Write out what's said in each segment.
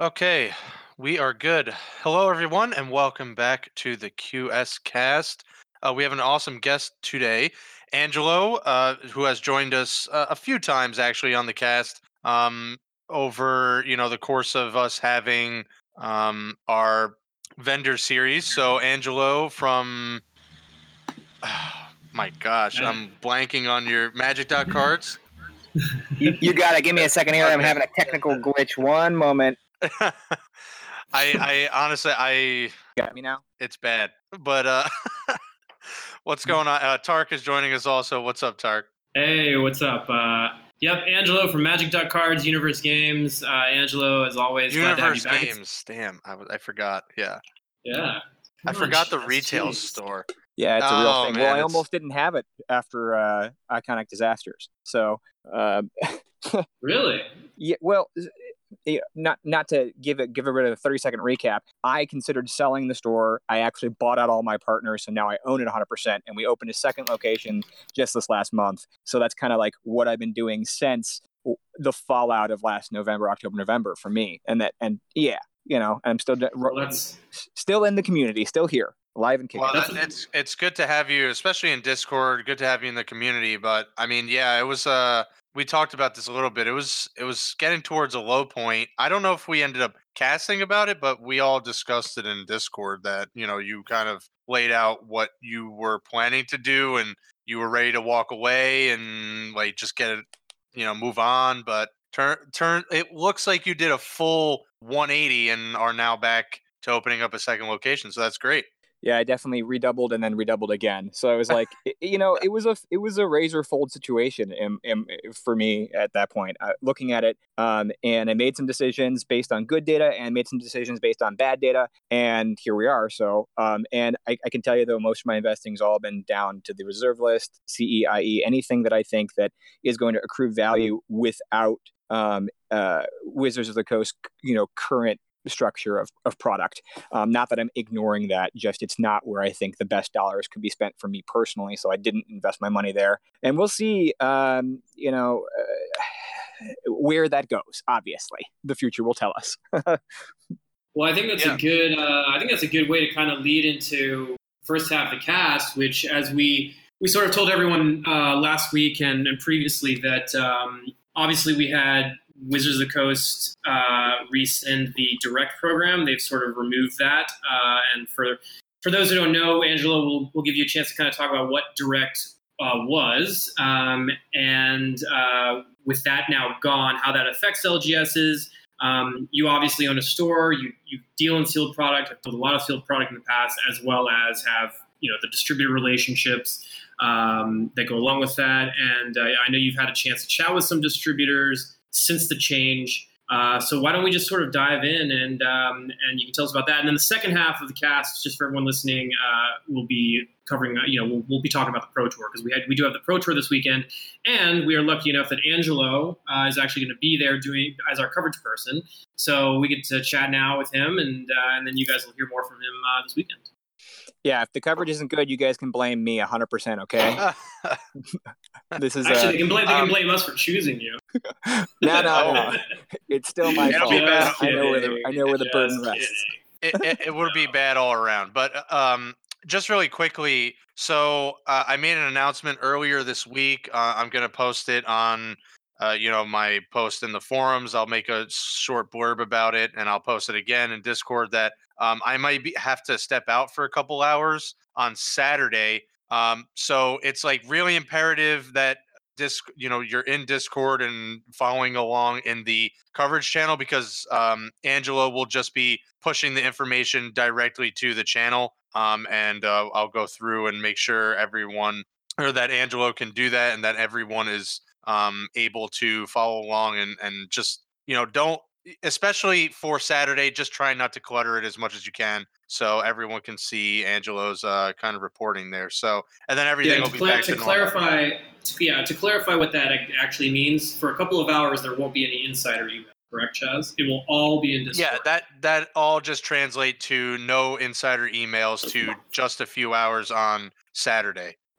Okay, we are good. Hello, everyone, and welcome back to the QS Cast. We have an awesome guest today, Angelo, who has joined us a few times actually on the cast. Over the course of us having our vendor series. So, Angelo from my gosh, I, I'm blanking on your Magic Dot cards. You got to give me a second here. I'm Okay. having a technical glitch. One moment. I honestly, Got me now? it's bad, but what's going on? Tark is joining us also. What's up, Tark? hey, what's up? Yep, Angelo from Magic Duck Cards, Universe Games. Angelo, as always, glad to have you Universe back. Games. Damn, I forgot. Yeah, Yeah. I Come on, forgot the Chaz, retail jeez. store. Yeah, it's a real Oh thing. Well, man, I it's almost didn't have it after Iconic Disasters. So, Really? yeah, well, not to give a bit of a 30-second recap. I considered selling the store. I actually bought out all my partners, so now I own it 100%. And we opened a second location just this last month. So that's kind of like what I've been doing since the fallout of last November, October, November for me. And yeah, I'm Well, that's still in the community, still here, alive and kicking. well, that's it's good to have you, especially in Discord. Good to have you in the community. But I mean, yeah, it was. We talked about this a little bit. It was getting towards a low point. I don't know if we ended up casting about it, but we all discussed it in Discord that you kind of laid out what you were planning to do, and you were ready to walk away and like just get it, move on. But turn. It looks like you did a full 180 and are now back to opening up a second location. So that's great. Yeah, I definitely redoubled and then redoubled again. So I was like, it was a razor fold situation for me at that point. Looking at it, and I made some decisions based on good data and made some decisions based on bad data, and here we are. So, and I can tell you though, most of my investing's all been down to the reserve list, CEIE, anything that I think that is going to accrue value without Wizards of the Coast, current structure of product. Not that I'm ignoring that, just it's not where I think the best dollars could be spent for me personally. So I didn't invest my money there, and we'll see. Where that goes. Obviously, the future will tell us. well. I think that's Yeah. a good. I think that's a good way to kind of lead into first half of the cast, which as we sort of told everyone last week and previously that obviously we had Wizards of the Coast rescind the direct program. They've sort of removed that. And for those who don't know, Angela will give you a chance to kind of talk about what direct was. And with that now gone, how that affects LGSs. You obviously own a store. You deal in sealed product. I've sold a lot of sealed product in the past, as well as have the distributor relationships that go along with that. And I know you've had a chance to chat with some distributors since the change. So why don't we just sort of dive in and you can tell us about that. And then the second half of the cast, just for everyone listening, we'll be covering, we'll be talking about the Pro Tour because we do have the Pro Tour this weekend. And we are lucky enough that Angelo is actually going to be there doing as our coverage person. So we get to chat now with him and then you guys will hear more from him this weekend. Yeah, if the coverage isn't good, you guys can blame me 100%. Okay. This is actually they can blame us for choosing you. No. It's still my It'll fault. be bad. I know where the burden rests. It would be bad all around. But just really quickly, so I made an announcement earlier this week. I'm going to post it on my post in the forums. I'll make a short blurb about it, and I'll post it again in Discord that I might have to step out for a couple hours on Saturday. So it's like really imperative that you're in Discord and following along in the coverage channel because Angelo will just be pushing the information directly to the channel. And I'll go through and make sure everyone or that Angelo can do that and that everyone is able to follow along and just, don't, especially for Saturday, just try not to clutter it as much as you can so everyone can see Angelo's kind of reporting there. So, and then everything will be back to normal. To clarify what that actually means, for a couple of hours there won't be any insider email, correct, Chaz? It will all be in Discord. Yeah, that all just translate to no insider emails to just a few hours on Saturday.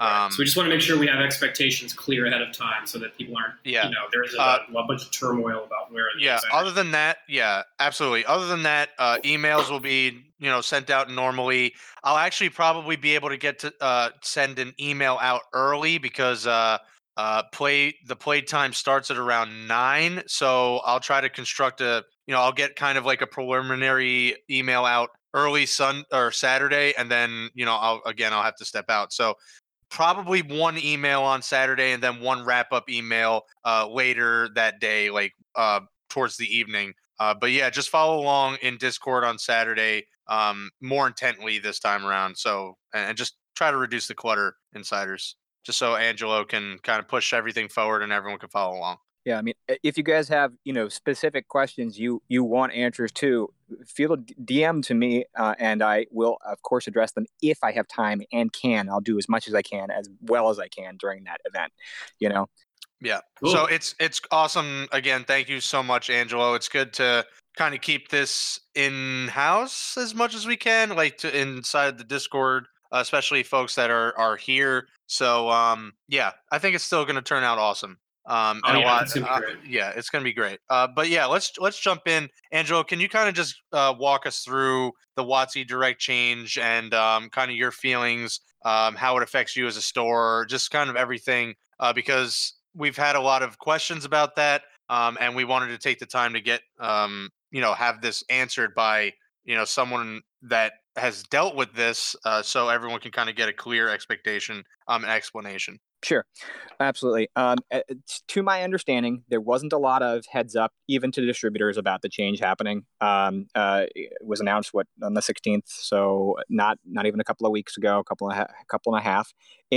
So we just want to make sure we have expectations clear ahead of time so that people aren't, there's a bunch of turmoil about where. Other than that, absolutely. Other than that, emails will be, sent out normally. I'll actually probably be able to get to send an email out early because the play time starts at around 9. So I'll try to construct I'll get kind of like a preliminary email out early Saturday, and then I'll have to step out. So probably one email on Saturday and then one wrap-up email later that day, like towards the evening. But yeah, just follow along in Discord on Saturday more intently this time around. So, and just try to reduce the clutter, insiders, just so Angelo can kind of push everything forward and everyone can follow along. Yeah, I mean, if you guys have, specific questions you want answers to, feel DM to me, and I will, of course, address them if I have time and can. I'll do as much as I can, as well as I can during that event, Yeah. Cool. So it's awesome. Again, thank you so much, Angelo. It's good to kind of keep this in-house as much as we can, like inside the Discord, especially folks that are here. So, I think it's still going to turn out awesome. It's gonna be great. It's gonna be great. But yeah, let's jump in. Angelo, can you kind of just walk us through the WotC Direct change and kind of your feelings, how it affects you as a store, just kind of everything, because we've had a lot of questions about that, and we wanted to take the time to get have this answered by someone that has dealt with this, so everyone can kind of get a clear expectation and explanation. Sure, absolutely. To my understanding, there wasn't a lot of heads up, even to distributors, about the change happening. It was announced on the 16th, so not even a couple of weeks ago, a couple and a half,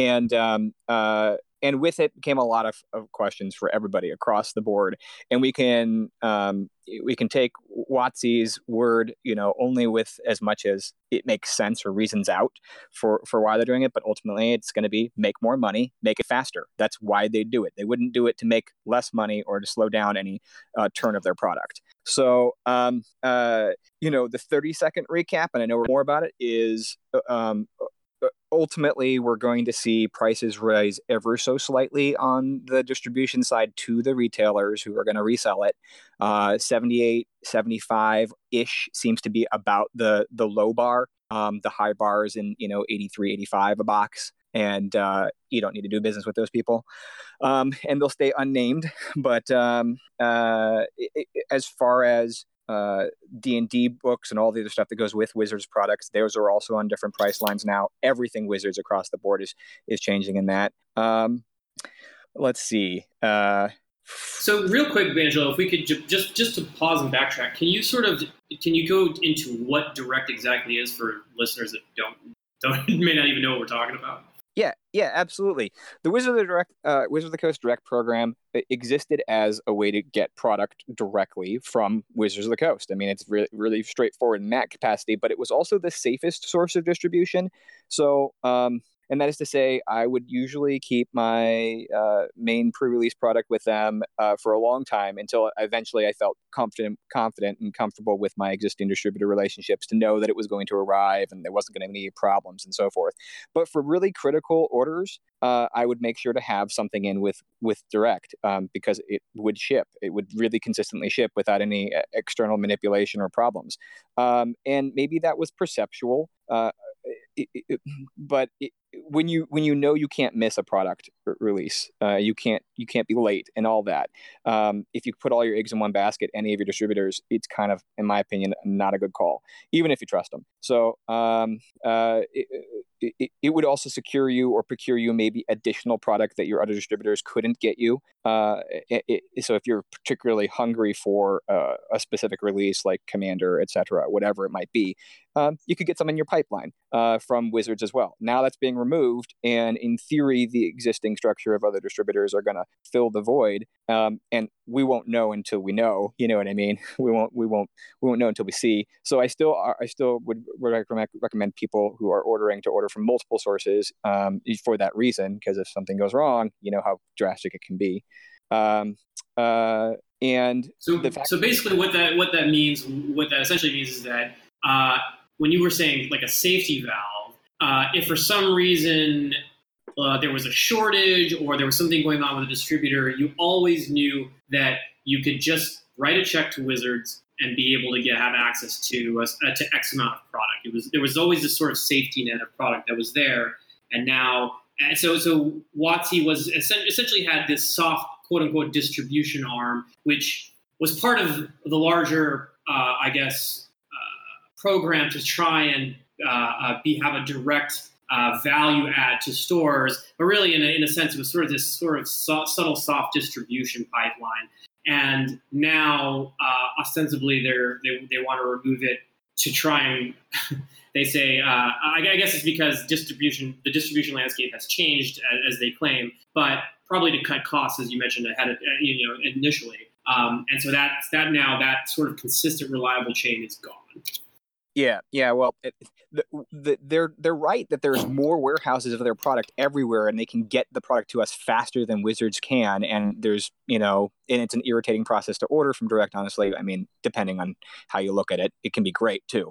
and with it came a lot of questions for everybody across the board. And we can take WotC's word, only with as much as it makes sense or reasons out for why they're doing it. But ultimately, it's going to be make more money, make it faster. That's why they do it. They wouldn't do it to make less money or to slow down any turn of their product. So, the 30-second recap, and I know more about it, is ultimately, we're going to see prices rise ever so slightly on the distribution side to the retailers who are going to resell it. 78, 75-ish seems to be about the low bar. The high bar is in 83, 85 a box. And you don't need to do business with those people. And they'll stay unnamed. But as far as D&D books and all the other stuff that goes with Wizards products, those are also on different price lines now. Everything Wizards across the board is changing in that. Let's see. So real quick, Angelo, if we could just to pause and backtrack, can you go into what Direct exactly is for listeners that may not even know what we're talking about? Yeah, absolutely. The Wizards of the Coast Direct program existed as a way to get product directly from Wizards of the Coast. I mean, it's really, really straightforward in that capacity, but it was also the safest source of distribution. So, and that is to say, I would usually keep my main pre-release product with them for a long time until eventually I felt confident and comfortable with my existing distributor relationships to know that it was going to arrive and there wasn't going to be any problems and so forth. But for really critical orders, I would make sure to have something in with Direct because it would ship. It would really consistently ship without any external manipulation or problems. And maybe that was perceptual. But when you know you can't miss a product release, you can't be late and all that. If you put all your eggs in one basket, any of your distributors, it's kind of, in my opinion, not a good call, even if you trust them. So it would also secure you or procure you maybe additional product that your other distributors couldn't get you. So if you're particularly hungry for a specific release like Commander, etc., whatever it might be, you could get some in your pipeline from Wizards as well. Now that's being removed, and in theory, the existing structure of other distributors are going to fill the void. And we won't know until we know. You know what I mean? We won't know until we see. So I still would recommend people who are ordering to order from multiple sources for that reason, because if something goes wrong, you know how drastic it can be. And so basically, what that essentially means is that when you were saying like a safety valve, if for some reason there was a shortage or there was something going on with a distributor, you always knew that you could just write a check to Wizards and be able to have access to X amount of product. There was always this sort of safety net of product that was there, and now so WotC was essentially had this soft quote unquote distribution arm, which was part of the larger program to try and have a direct value add to stores, but really in a sense it was sort of this sort of subtle soft distribution pipeline. And now ostensibly they want to remove it to try and they say I guess it's because the distribution landscape has changed as they claim, but probably to cut costs, as you mentioned ahead initially. And so that sort of consistent, reliable chain is gone. Yeah. Well, they're right that there's more warehouses of their product everywhere, and they can get the product to us faster than Wizards can. And there's, and it's an irritating process to order from direct. Honestly, I mean, depending on how you look at it, it can be great too.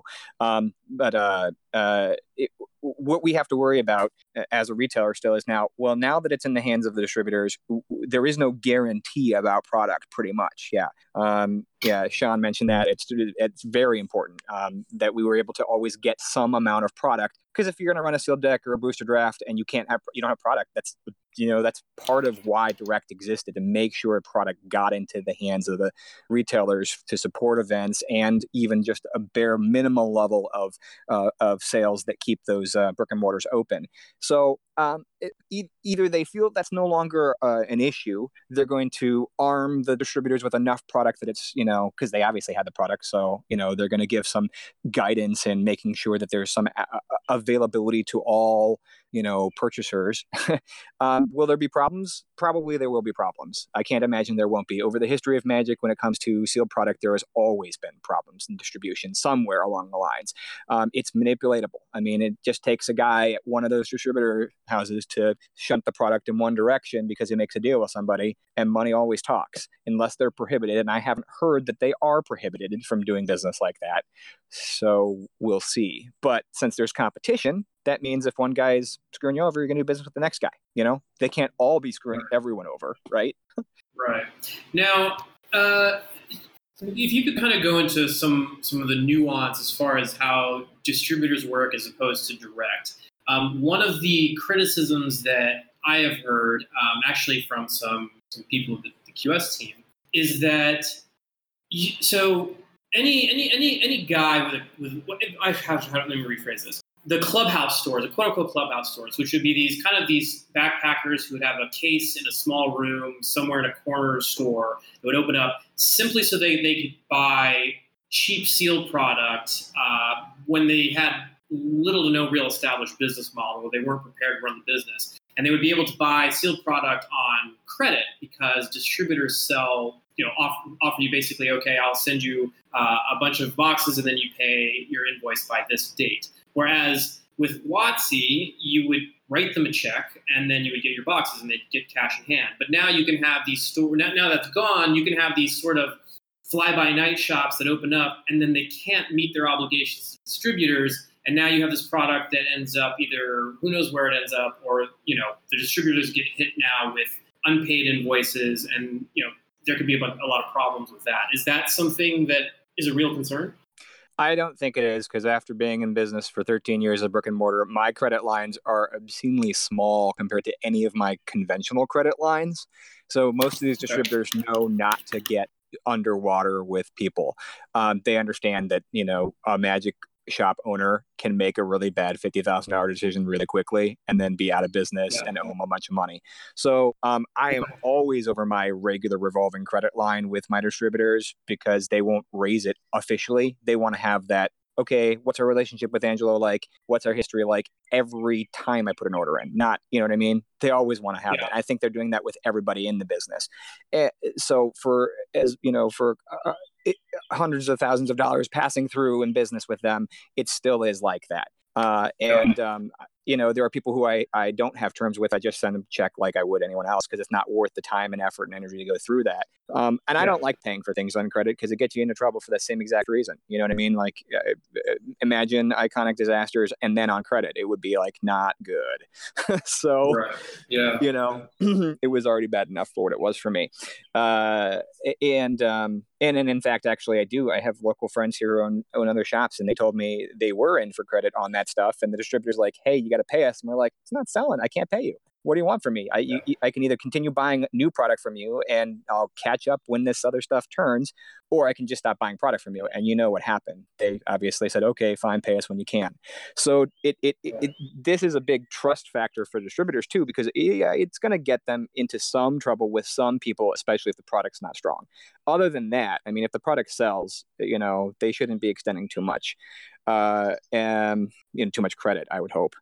What we have to worry about as a retailer still is now that it's in the hands of the distributors, there is no guarantee about product pretty much. Yeah. Sean mentioned that it's very important that we were able to always get some amount of product, because if you're going to run a sealed deck or a booster draft and you don't have product, that's part of why direct existed, to make sure product got into the hands of the retailers to support events and even just a bare minimal level of sales that keep those brick and mortars open. So either they feel that's no longer an issue, they're going to arm the distributors with enough product that it's, because they obviously had the product, so they're going to give some guidance in making sure that there's some availability to all purchasers. Will there be problems? Probably there will be problems. I can't imagine there won't be. Over the history of Magic, when it comes to sealed product, there has always been problems in distribution somewhere along the lines. It's manipulatable. I mean, it just takes a guy at one of those distributor houses to shunt the product in one direction because he makes a deal with somebody, and money always talks, unless they're prohibited. And I haven't heard that they are prohibited from doing business like that. So we'll see. But since there's competition, that means if one guy is screwing you over, you're going to do business with the next guy. They can't all be screwing everyone over, right? Right. Now, if you could kind of go into some of the nuance as far as how distributors work as opposed to direct. One of the criticisms that I have heard, actually from some people of the QS team, is that any guy with let me rephrase this. The clubhouse stores, the quote-unquote clubhouse stores, which would be these backpackers who would have a case in a small room somewhere in a corner store that would open up simply so they could buy cheap sealed product when they had little to no real established business model, or they weren't prepared to run the business. And they would be able to buy sealed product on credit because distributors sell, offer you basically, okay, I'll send you a bunch of boxes and then you pay your invoice by this date. Whereas with WotC, you would write them a check and then you would get your boxes and they'd get cash in hand. But now you can have these now that's gone, you can have these sort of fly-by-night shops that open up and then they can't meet their obligations to distributors. And now you have this product that ends up either, who knows where it ends up, or, the distributors get hit now with unpaid invoices and, there could be a lot of problems with that. Is that something that is a real concern? I don't think it is, because after being in business for 13 years of brick and mortar, my credit lines are obscenely small compared to any of my conventional credit lines. So most of these distributors know not to get underwater with people. They understand that, a Magic shop owner can make a really bad $50,000 decision really quickly and then be out of business and owe them a bunch of money. So I am always over my regular revolving credit line with my distributors because they won't raise it officially. They want to have that, okay, what's our relationship with Angelo like? What's our history like? Every time I put an order in, not, you know what I mean? They always want to have that. I think they're doing that with everybody in the business. So for hundreds of thousands of dollars passing through in business with them, it still is like that. there are people who I don't have terms with. I just send them a check like I would anyone else because it's not worth the time and effort and energy to go through that. And I don't like paying for things on credit because it gets you into trouble for that same exact reason. You know what I mean? Like, imagine iconic disasters and then on credit, it would be like not good. So, it was already bad enough for what it was for me. And in fact, actually, I have local friends here who own other shops, and they told me they were in for credit on that stuff. And the distributor's like, hey, you got to pay us. And we're like, it's not selling. I can't pay you. What do you want from me? I can either continue buying new product from you and I'll catch up when this other stuff turns, or I can just stop buying product from you. And you know what happened. They obviously said, okay, fine, pay us when you can. So this is a big trust factor for distributors too, because it's going to get them into some trouble with some people, especially if the product's not strong. Other than that, I mean, if the product sells, they shouldn't be extending too much, and too much credit, I would hope.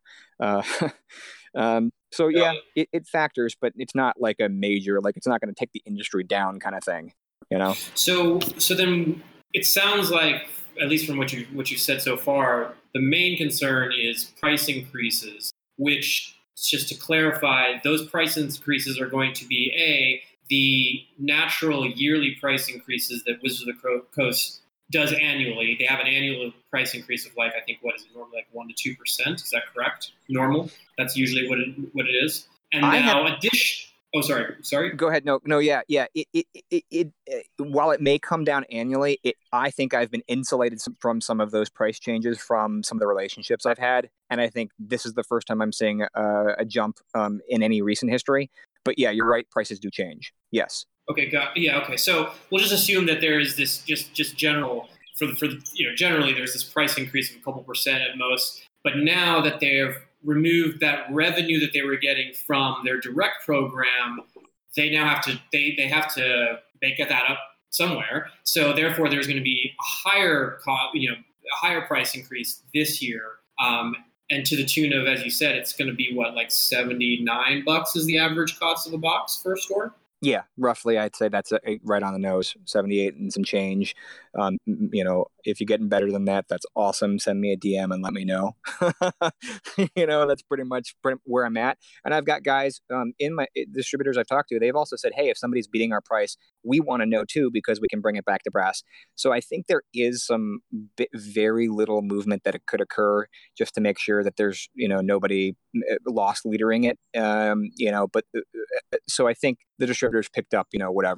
So it factors, but it's not like a major, like it's not going to take the industry down kind of thing, So then it sounds like, at least from what you said so far, the main concern is price increases, which, just to clarify, those price increases are going to be the natural yearly price increases that Wizards of the Coast does annually. They have an annual price increase of I think, what is it, normally like 1% to 2%? Is that correct? Normal? That's usually what it is. And sorry. Go ahead. No, yeah. It while it may come down annually, I think I've been insulated from some of those price changes from some of the relationships I've had, and I think this is the first time I'm seeing a jump in any recent history. But yeah, you're right. Prices do change. Yes. Okay. Okay. So we'll just assume that there is this just general generally there's this price increase of a couple percent at most. But now that they've removed that revenue that they were getting from their direct program, they now have to they have to get that up somewhere. So therefore, there's going to be a higher a higher price increase this year. And to the tune of, as you said, it's going to be like $79 is the average cost of a box for a store. Yeah, roughly, I'd say that's right on the nose, 78 and some change. If you're getting better than that, that's awesome. Send me a DM and let me know. That's pretty much where I'm at. And I've got guys in my distributors I've talked to. They've also said, hey, if somebody's beating our price, we want to know too, because we can bring it back to brass. So I think there is some very little movement that it could occur just to make sure that there's, nobody lost leadering it. But so I think the distributors picked up,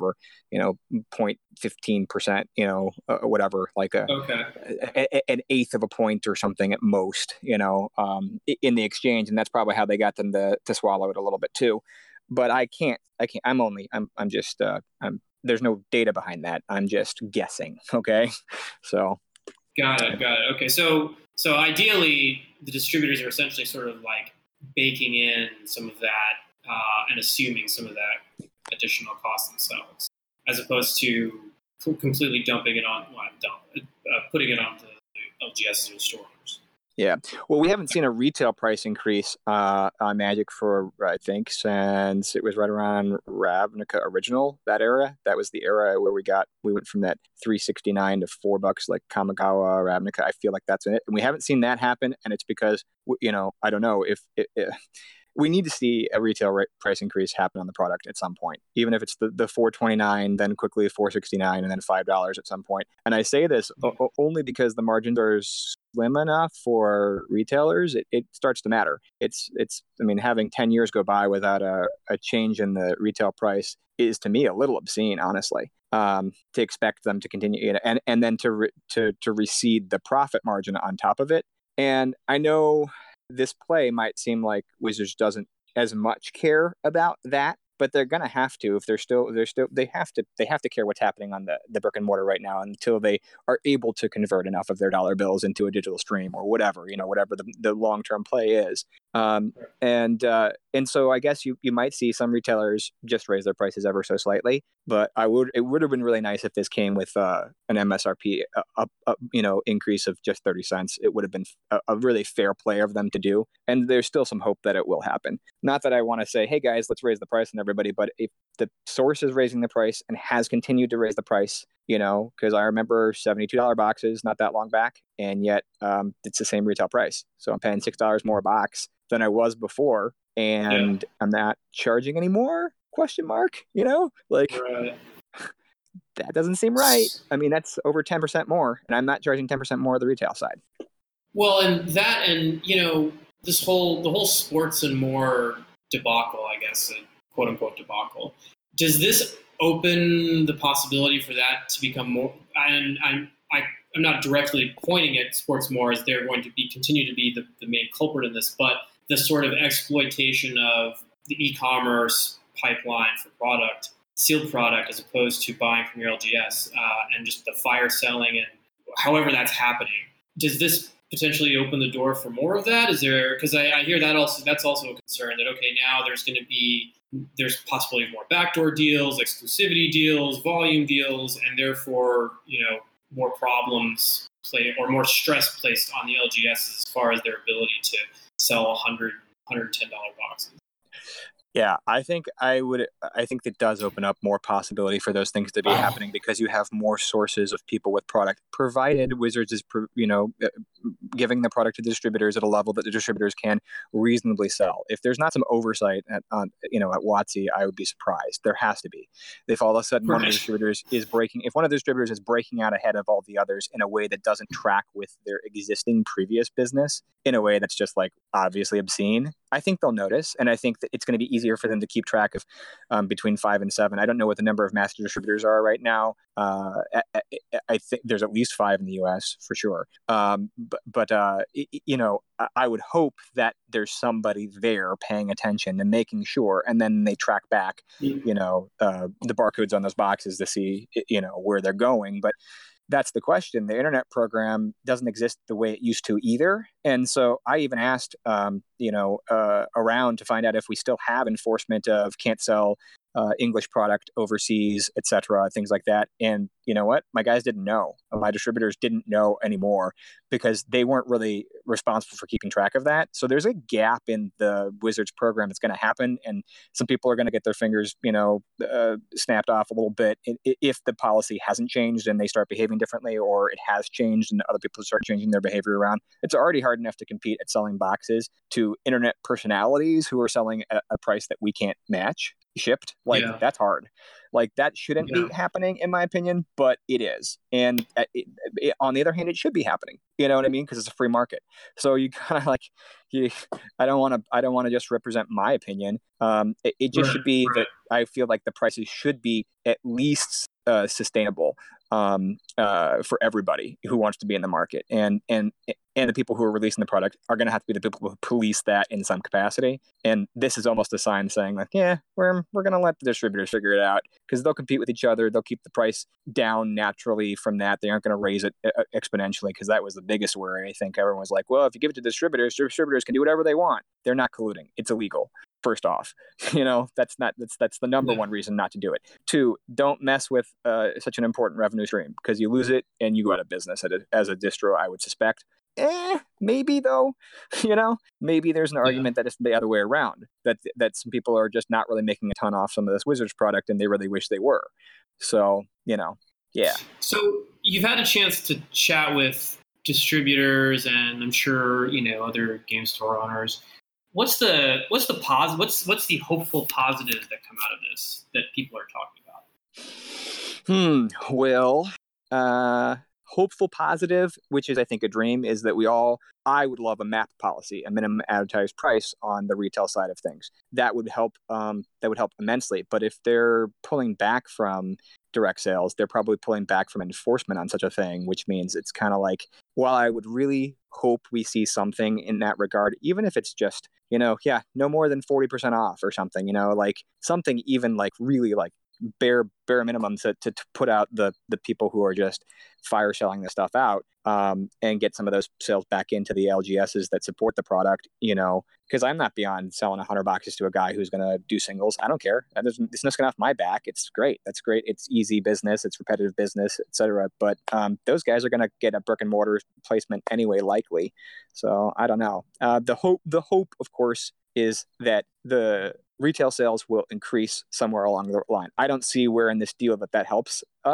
0.15%, whatever, like an eighth of a point or something at most, in the exchange. And that's probably how they got them to swallow it a little bit too. But I can't, I'm just, there's no data behind that. I'm just guessing. Okay. So. Got it. Okay. So ideally the distributors are essentially sort of like baking in some of that and assuming some of that additional cost themselves, as opposed to completely dumping it on, putting it on the LGSs or stores. Yeah. Well, we haven't seen a retail price increase on Magic for, I think, since it was right around Ravnica Original, that era. That was the era where we went from that $3.69 to $4, like Kamigawa, Ravnica. I feel like that's in it. And we haven't seen that happen. And it's because, I don't know if we need to see a retail price increase happen on the product at some point, even if it's the $4.29, then quickly $4.69, and then $5 at some point. And I say this only because the margins are slim enough for retailers. It starts to matter. It's having 10 years go by without a change in the retail price is, to me, a little obscene, honestly. To expect them to continue, and then to recede the profit margin on top of it. And I know this play might seem like Wizards doesn't as much care about that, but they're going to have to, if they have to care what's happening on the brick and mortar right now until they are able to convert enough of their dollar bills into a digital stream or whatever, whatever the long-term play is. And so I guess you might see some retailers just raise their prices ever so slightly, but it would have been really nice if this came with an MSRP increase of just 30 cents. It would have been a really fair play of them to do. And there's still some hope that it will happen. Not that I want to say, hey guys, let's raise the price on everybody, but if the source is raising the price and has continued to raise the price because I remember $72 boxes not that long back, and yet it's the same retail price. So I'm paying $6 more a box than I was before, and I'm not charging anymore? Question mark. Right. That doesn't seem right. I mean, that's over 10% more, and I'm not charging 10% more at the retail side. Well, and the whole sports and more debacle, I guess, quote unquote debacle. Does this open the possibility for that to become more? And I'm not directly pointing at sports more as they're going to continue to be the main culprit in this, but the sort of exploitation of the e-commerce pipeline for sealed product, as opposed to buying from your LGS, and just the fire selling and however that's happening. Does this potentially open the door for more of that? Is there, because I hear that's also a concern that, okay, now there's possibility of more backdoor deals, exclusivity deals, volume deals, and therefore, more problems or more stress placed on the LGS as far as their ability to sell $110 boxes. Yeah, I think it does open up more possibility for those things to be happening, because you have more sources of people with product, provided Wizards is, giving the product to distributors at a level that the distributors can reasonably sell. If there's not some oversight at WotC, I would be surprised. There has to be. If all of a sudden one of the distributors is breaking out ahead of all the others in a way that doesn't track with their existing previous business, in a way that's just like obviously obscene, I think they'll notice, and I think that it's going to be easier for them to keep track of between 5 and 7. I don't know what the number of master distributors are right now. I think there's at least 5 in the U.S. for sure. But I would hope that there's somebody there paying attention and making sure, and then they track back, the barcodes on those boxes to see, where they're going. But that's the question. The internet program doesn't exist the way it used to either. And so I even asked, around to find out if we still have enforcement of can't sell English product overseas, et cetera, things like that. And you know what? My guys didn't know. My distributors didn't know anymore, because they weren't really responsible for keeping track of that. So there's a gap in the Wizards program that's going to happen. And some people are going to get their fingers, snapped off a little bit if the policy hasn't changed and they start behaving differently, or it has changed and other people start changing their behavior around. It's already hard enough to compete at selling boxes to internet personalities who are selling at a price that we can't match shipped. That's hard. That shouldn't be happening, in my opinion, but it is. And on the other hand, it should be happening. You know what I mean? Because it's a free market. So you kind of I don't want to just represent my opinion. It just should be that I feel like the prices should be at least sustainable for everybody who wants to be in the market, and the people who are releasing the product are going to have to be the people who police that in some capacity. And this is almost a sign saying we're going to let the distributors figure it out, because they'll compete with each other. They'll keep the price down naturally from that. They aren't going to raise it exponentially, because that was the biggest worry. I think everyone was like, well, if you give it to distributors can do whatever they want. They're not colluding. It's illegal. First off, that's the number one reason not to do it. 2, don't mess with such an important revenue stream, because you lose it and you go out of business as a distro, I would suspect. Maybe though, maybe there's an argument that it's the other way around, that some people are just not really making a ton off some of this Wizards product and they really wish they were. So, yeah. So you've had a chance to chat with distributors and I'm sure, other game store owners. What's the positive? What's the hopeful positives that come out of this that people are talking about? Well, hopeful positive, which is I think a dream, is that I would love a MAP policy, a minimum advertised price on the retail side of things. That would help. That would help immensely. But if they're pulling back from direct sales, they're probably pulling back from enforcement on such a thing, which means it's kind of like, while I would really hope we see something in that regard, even if it's just, no more than 40% off or something, something even really bare minimum to put out the people who are just fire selling this stuff out, and get some of those sales back into the LGSs that support the product, because I'm not beyond selling 100 boxes to a guy who's going to do singles. I don't care. It's not going off my back. It's great. That's great. It's easy business. It's repetitive business, etc. But those guys are going to get a brick and mortar placement anyway, likely. So I don't know. The hope, of course, is that the retail sales will increase somewhere along the line. I don't see where in this deal that helps us.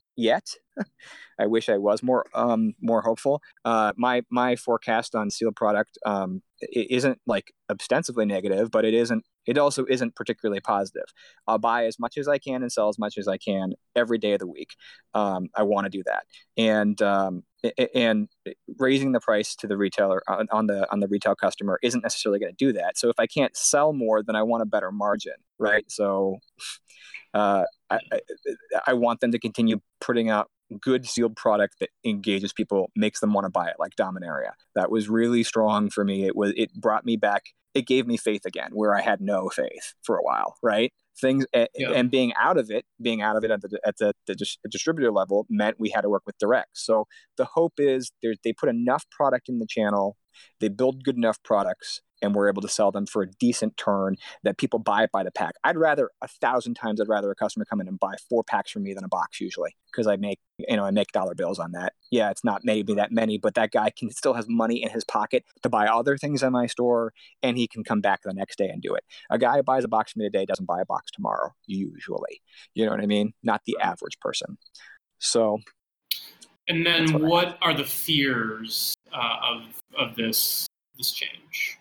yet. I wish I was more hopeful. My forecast on sealed product it isn't like ostensibly negative, but it also isn't particularly positive. I'll buy as much as I can and sell as much as I can every day of the week. I want to do that, and raising the price to the retailer on the retail customer isn't necessarily going to do that. So if I can't sell more, then I want a better margin, right? So I want them to continue putting out good sealed product that engages people, makes them want to buy it, like Dominaria. That was really strong for me. It brought me back. It gave me faith again, where I had no faith for a while, right? Things and being out of it at the distributor level meant we had to work with direct. So the hope is they put enough product in the channel, they build good enough products, and we're able to sell them for a decent turn that people buy it by the pack. I'd rather 1,000 times a customer come in and buy 4 packs from me than a box usually, because I make dollar bills on that. Yeah, it's not maybe that many, but that guy still has money in his pocket to buy other things in my store, and he can come back the next day and do it. A guy who buys a box from me today doesn't buy a box tomorrow, usually. You know what I mean? Not the average person. So. And then what are the fears of this change?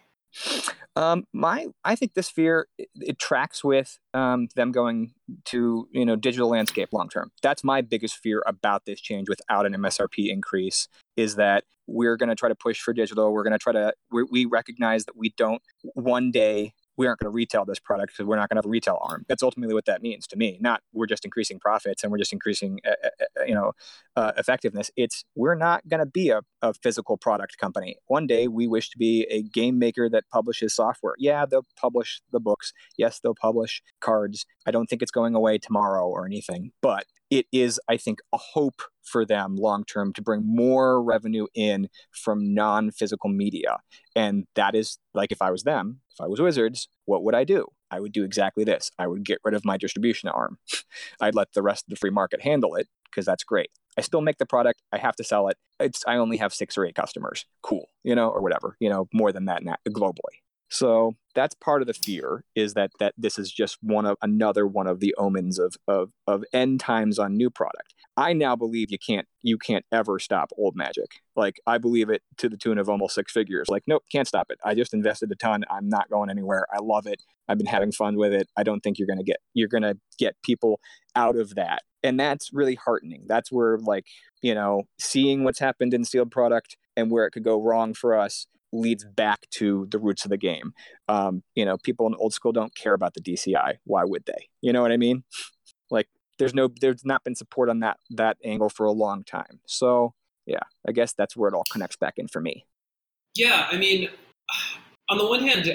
I think this fear it tracks with them going to digital landscape long term. That's my biggest fear about this change without an MSRP increase, is that we're going to try to push for digital. We're going to try to we recognize that one day we aren't going to retail this product because we're not going to have a retail arm. That's ultimately what that means to me. Not we're just increasing profits and we're just increasing, effectiveness. It's we're not going to be a physical product company. One day we wish to be a game maker that publishes software. Yeah, they'll publish the books. Yes, they'll publish cards. I don't think it's going away tomorrow or anything, but it is, I think, a hope for them long term to bring more revenue in from non-physical media. And that is like, if I was them, if I was Wizards, what would I do? I would do exactly this. I would get rid of my distribution arm. I'd let the rest of the free market handle it, because that's great. I still make the product. I have to sell it. I only have 6 or 8 customers. Cool. Or whatever, more than that globally. So that's part of the fear, is that this is just another one of the omens of end times on new product. I now believe you can't ever stop old Magic. Like, I believe it to the tune of almost 6 figures. Like, nope, can't stop it. I just invested a ton. I'm not going anywhere. I love it. I've been having fun with it. I don't think you're going to get people out of that. And that's really heartening. That's where, seeing what's happened in sealed product and where it could go wrong for us leads back to the roots of the game. People in old school don't care about the DCI. Why would they? You know what I mean? Like, there's not been support on that angle for a long time. So yeah, I guess that's where it all connects back in for me. Yeah, I mean, on the one hand,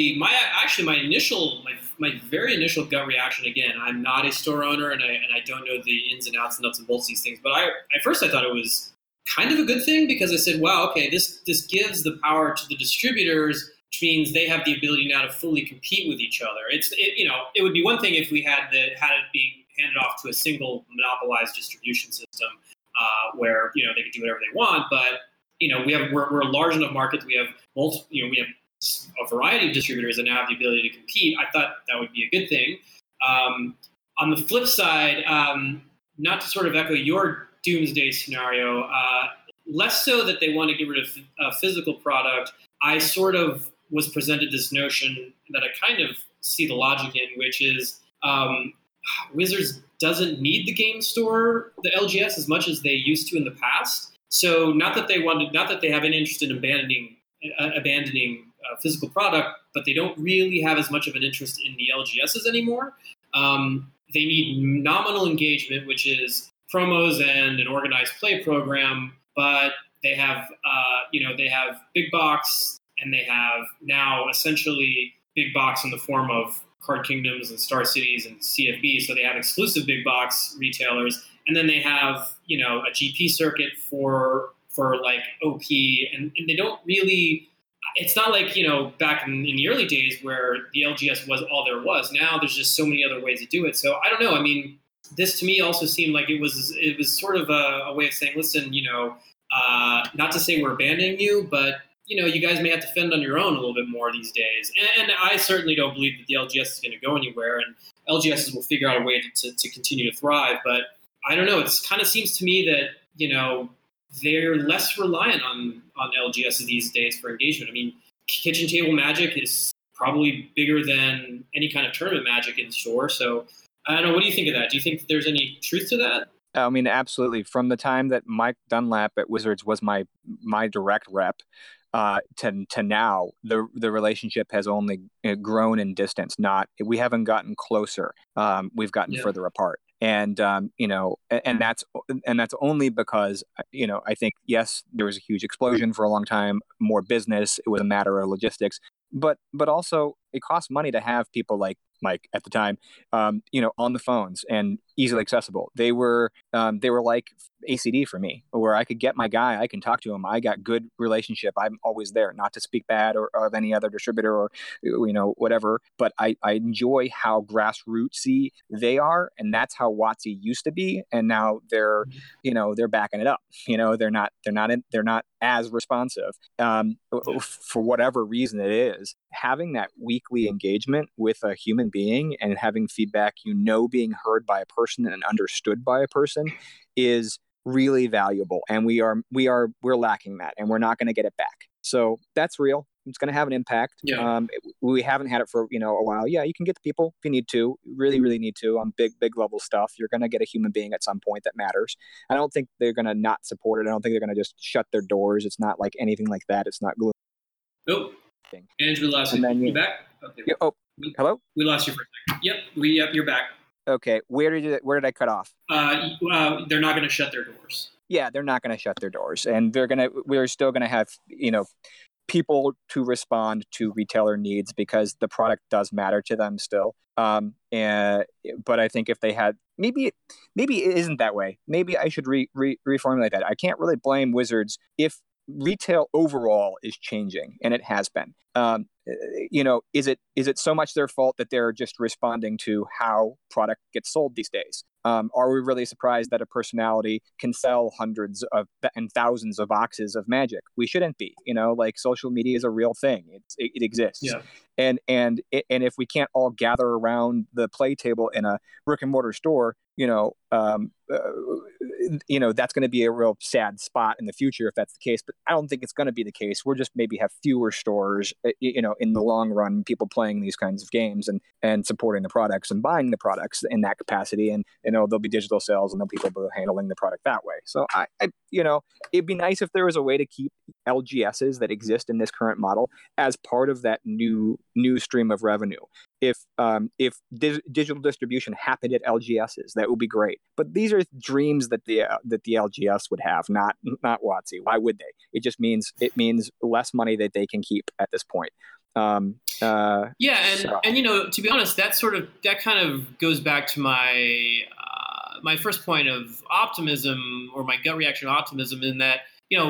my very initial gut reaction, again, I'm not a store owner and I don't know the ins and outs and nuts and bolts of these things, but at first I thought it was kind of a good thing, because I said, wow, okay, this gives the power to the distributors, which means they have the ability now to fully compete with each other. It would be one thing if we had it being handed off to a single monopolized distribution system where they could do whatever they want, but we're a large enough market that we have a variety of distributors that now have the ability to compete. I thought that would be a good thing. On the flip side, not to sort of echo your doomsday scenario, less so that they want to get rid of physical product. I sort of was presented this notion that I kind of see the logic in, which is Wizards doesn't need the game store, the LGS, as much as they used to in the past. So not that they have any interest in abandoning physical product, but they don't really have as much of an interest in the LGSs anymore. They need nominal engagement, which is promos and an organized play program, but they have big box, and they have now essentially big box in the form of Card Kingdoms and Star Cities and CFB. So they have exclusive big box retailers, and then they have a GP circuit for like OP, and they don't really. It's not like back in the early days where the LGS was all there was. Now there's just so many other ways to do it. So I don't know. I mean, this to me also seemed like it was sort of a way of saying, listen, not to say we're abandoning you, but you guys may have to fend on your own a little bit more these days. And I certainly don't believe that the LGS is going to go anywhere, and LGSs will figure out a way to continue to thrive. But I don't know. It kind of seems to me that, they're less reliant on LGS these days for engagement. I mean, kitchen table Magic is probably bigger than any kind of tournament Magic in the store. So I don't know. What do you think of that? Do you think there's any truth to that? I mean, absolutely. From the time that Mike Dunlap at Wizards was my direct rep, to now, the relationship has only grown in distance. We haven't gotten closer. We've gotten further apart. And and that's only because I think, yes, there was a huge explosion for a long time, more business. It was a matter of logistics, but also it costs money to have people like Mike at the time, on the phones and easily accessible. They were like ACD for me, where I could get my guy, I can talk to him. I got good relationship. I'm always there, not to speak bad or of any other distributor or whatever. But I enjoy how grassrootsy they are, and that's how WotC used to be. And now they're backing it up. They're not as responsive for whatever reason it is. Having that weekly engagement with a human being and having feedback, being heard by a person and understood by a person is really valuable. And we're lacking that, and we're not going to get it back. So that's real. It's going to have an impact. Yeah. We haven't had it for a while. Yeah, you can get the people if you need to. Really, really need to on big level stuff. You're going to get a human being at some point that matters. I don't think they're going to not support it. I don't think they're going to just shut their doors. It's not like anything like that. It's not glue. Nope. Andrew, lost you. You back? Okay. Hello? We lost you for a second. Yep, you're back. Okay. Where did I cut off? They're not going to shut their doors. Yeah, they're not going to shut their doors, and we're still going to have people to respond to retailer needs because the product does matter to them still. But I think if they had, maybe it isn't that way. Maybe I should reformulate that. I can't really blame Wizards if retail overall is changing, and it has been. Is it so much their fault that they're just responding to how product gets sold these days? Are we really surprised that a personality can sell hundreds of and thousands of boxes of Magic? We shouldn't be. Social media is a real thing. It exists. Yeah. And if we can't all gather around the play table in a brick and mortar store, that's going to be a real sad spot in the future if that's the case. But I don't think it's going to be the case. We'll just maybe have fewer stores, in the long run, people playing these kinds of games and supporting the products and buying the products in that capacity. And, there'll be digital sales and there'll be people handling the product that way. So I it'd be nice if there was a way to keep LGSs that exist in this current model as part of that new stream of revenue. If digital distribution happened at LGSs, that would be great. But these are dreams that the LGS would have, not WotC. Why would they? It just means less money that they can keep at this point. And to be honest, that kind of goes back to my my first point of optimism, or my gut reaction of optimism, in that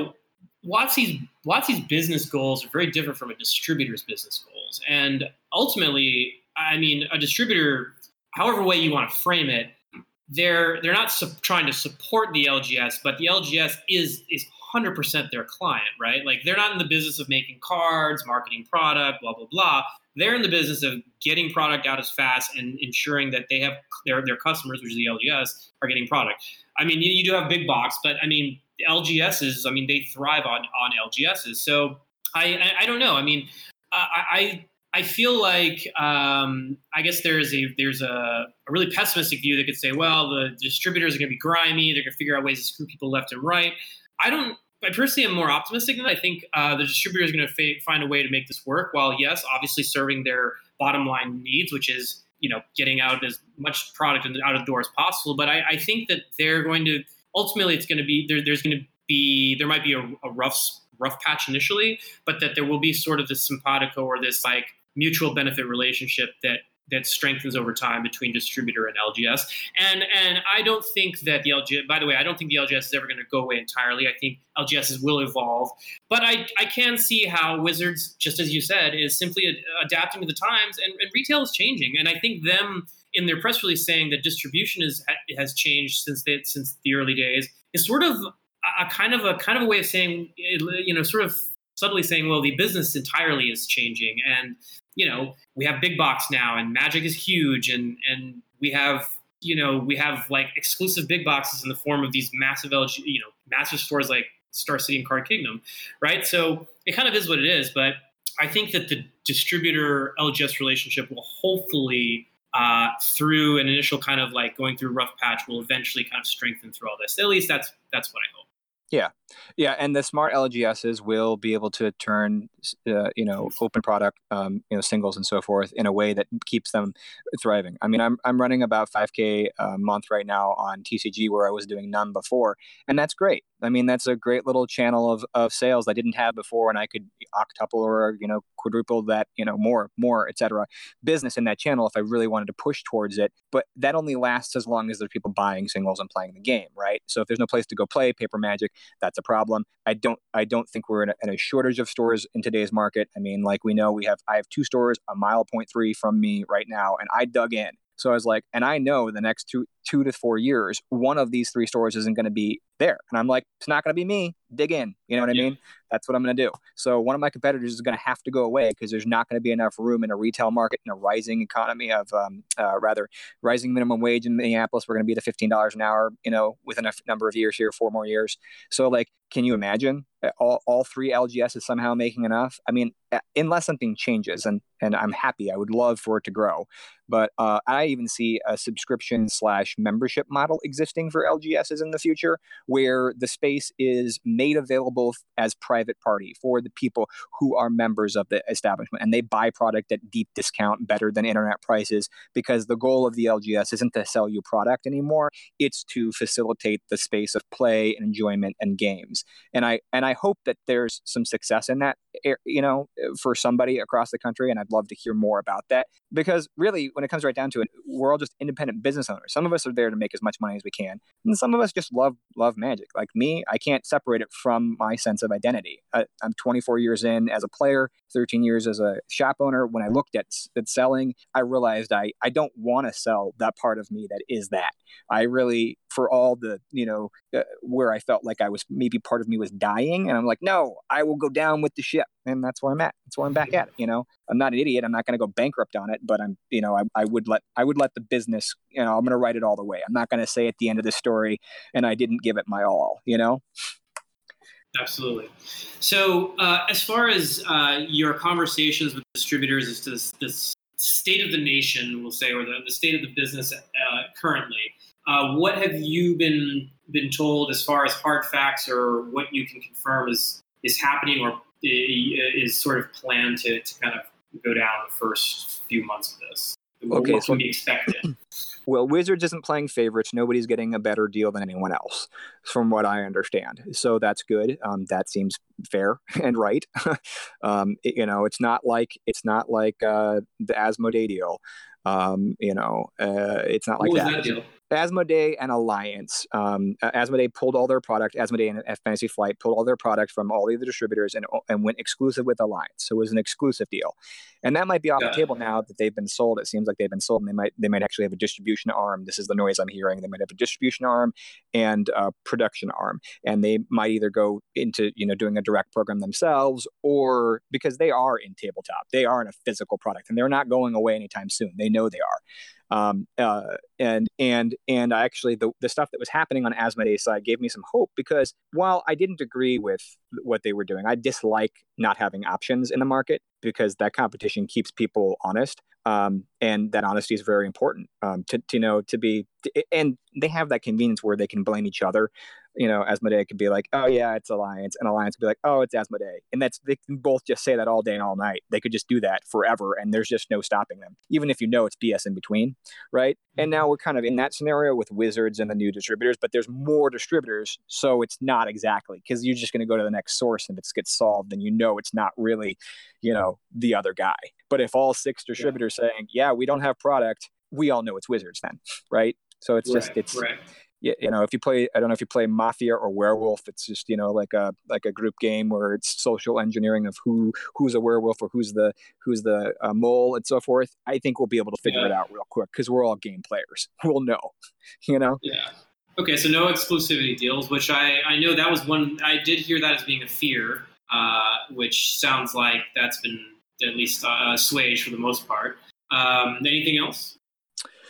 WotC's business goals are very different from a distributor's business goals, and ultimately, I mean, a distributor, however way you want to frame it, they're not trying to support the LGS, but the LGS is 100% their client, right? Like, they're not in the business of making cards, marketing product, blah, blah, blah. They're in the business of getting product out as fast and ensuring that they have their customers, which is the LGS, are getting product. I mean, you do have big box, but I mean, LGSs, I mean, they thrive on LGSs. So I don't know. I mean, I feel like I guess there's a really pessimistic view that could say, well, the distributors are going to be grimy. They're going to figure out ways to screw people left and right. I personally am more optimistic than that. I think the distributor is going to find a way to make this work. While yes, obviously serving their bottom line needs, which is getting out as much product out of the door as possible. But I think that they're going to ultimately, it's going to be there might be a rough patch initially, but that there will be sort of this simpatico, or this like mutual benefit relationship that strengthens over time between distributor and LGS. And I don't think that the LGS, by the way, I don't think the LGS is ever going to go away entirely. I think LGSs will evolve. But I can see how Wizards, just as you said, is simply adapting to the times, and retail is changing. And I think them, in their press release, saying that distribution has changed since the early days, is sort of a kind of a way of saying, sort of subtly saying, well, the business entirely is changing. And we have big box now, and Magic is huge, and we have we have like exclusive big boxes in the form of these massive LG, massive stores like Star City and Card Kingdom, right? So it kind of is what it is, but I think that the distributor LGS relationship will hopefully, through an initial kind of like going through rough patch, will eventually kind of strengthen through all this. At least that's what I hope. Yeah, and the smart LGSs will be able to turn, open product, singles and so forth in a way that keeps them thriving. I mean, I'm running about 5K a month right now on TCG, where I was doing none before, and that's great. I mean, that's a great little channel of sales I didn't have before, and I could octuple or quadruple that, more, etc. business in that channel if I really wanted to push towards it. But that only lasts as long as there's people buying singles and playing the game, right? So if there's no place to go play Paper Magic, that's a problem. I don't think we're in a shortage of stores in today's market. I mean, like we know, I have 2 stores a 1.3 from me right now, and I dug in. So I was like, and I know the next two to 4 years, one of these 3 stores isn't going to be there. And I'm like, it's not going to be me. Dig in. You know what I mean? That's what I'm going to do. So one of my competitors is going to have to go away because there's not going to be enough room in a retail market, in a rising economy of, rising minimum wage in Minneapolis. We're going to be at $15 an hour, within a number of years here, 4 more years. So like, can you imagine all 3 LGSs somehow making enough? I mean, unless something changes, and I'm happy, I would love for it to grow. But I even see a subscription/membership model existing for LGSs in the future, where the space is made available as private party for the people who are members of the establishment, and they buy product at deep discount, better than internet prices, because the goal of the LGS isn't to sell you product anymore. It's to facilitate the space of play and enjoyment and games. And I hope that there's some success in that, for somebody across the country. And I'd love to hear more about that, because really, when it comes right down to it, we're all just independent business owners. Some of us are there to make as much money as we can, and some of us just love Magic. Like me, I can't separate it from my sense of identity. I'm 24 years in as a player, 13 years as a shop owner. When I looked at selling, I realized I don't want to sell that part of me that is that. I really, for all the, where I felt like maybe part of me was dying, and I'm like, no, I will go down with the ship. And that's where I'm at. That's where I'm back at it. I'm not an idiot. I'm not going to go bankrupt on it, but I would let the business, I'm going to write it all the way. I'm not going to say at the end of the story, and I didn't give it my all, Absolutely. So as far as your conversations with distributors as to this state of the nation, we'll say, or the state of the business currently, what have you been told as far as hard facts, or what you can confirm is happening, or is sort of planned to kind of go down the first few months of this? Okay, what can be expected? Well, Wizards isn't playing favorites. Nobody's getting a better deal than anyone else, from what I understand. So that's good. That seems fair and right. It's not like the Asmodee deal. It's not like what was that. that deal? Asmodee and Alliance. Asmodee pulled all their product. Asmodee and Fantasy Flight pulled all their product from all the other distributors and went exclusive with Alliance. So it was an exclusive deal, and that might be off the table now that they've been sold. It seems like they've been sold, and they might actually have a distribution arm. This is the noise I'm hearing. They might have a distribution arm and a production arm, and they might either go into doing a direct program themselves, or because they are in tabletop, they are in a physical product, and they're not going away anytime soon. They know they are. And actually the stuff that was happening on Asmodee's side gave me some hope, because while I didn't agree with what they were doing, I dislike not having options in the market, because that competition keeps people honest. And that honesty is very important, and they have that convenience where they can blame each other. Asmodee could be like, oh yeah, it's Alliance, and Alliance could be like, oh, it's Asmodee. And they can both just say that all day and all night. They could just do that forever, and there's just no stopping them, even if it's BS in between, right? And now we're kind of in that scenario with Wizards and the new distributors, but there's more distributors, so it's not exactly, because you're just going to go to the next source, and if it gets solved, then it's not really, the other guy. But if all 6 distributors saying, yeah, we don't have product, we all know it's Wizards then, right? So it's right. If you play, I don't know if you play Mafia or Werewolf, it's just, like a group game where it's social engineering of who's a werewolf or who's the mole and so forth. I think we'll be able to figure it out real quick, because we're all game players. We'll know, Yeah. Okay, so no exclusivity deals, which I know that was one, I did hear that as being a fear, which sounds like that's been at least assuaged for the most part. Anything else?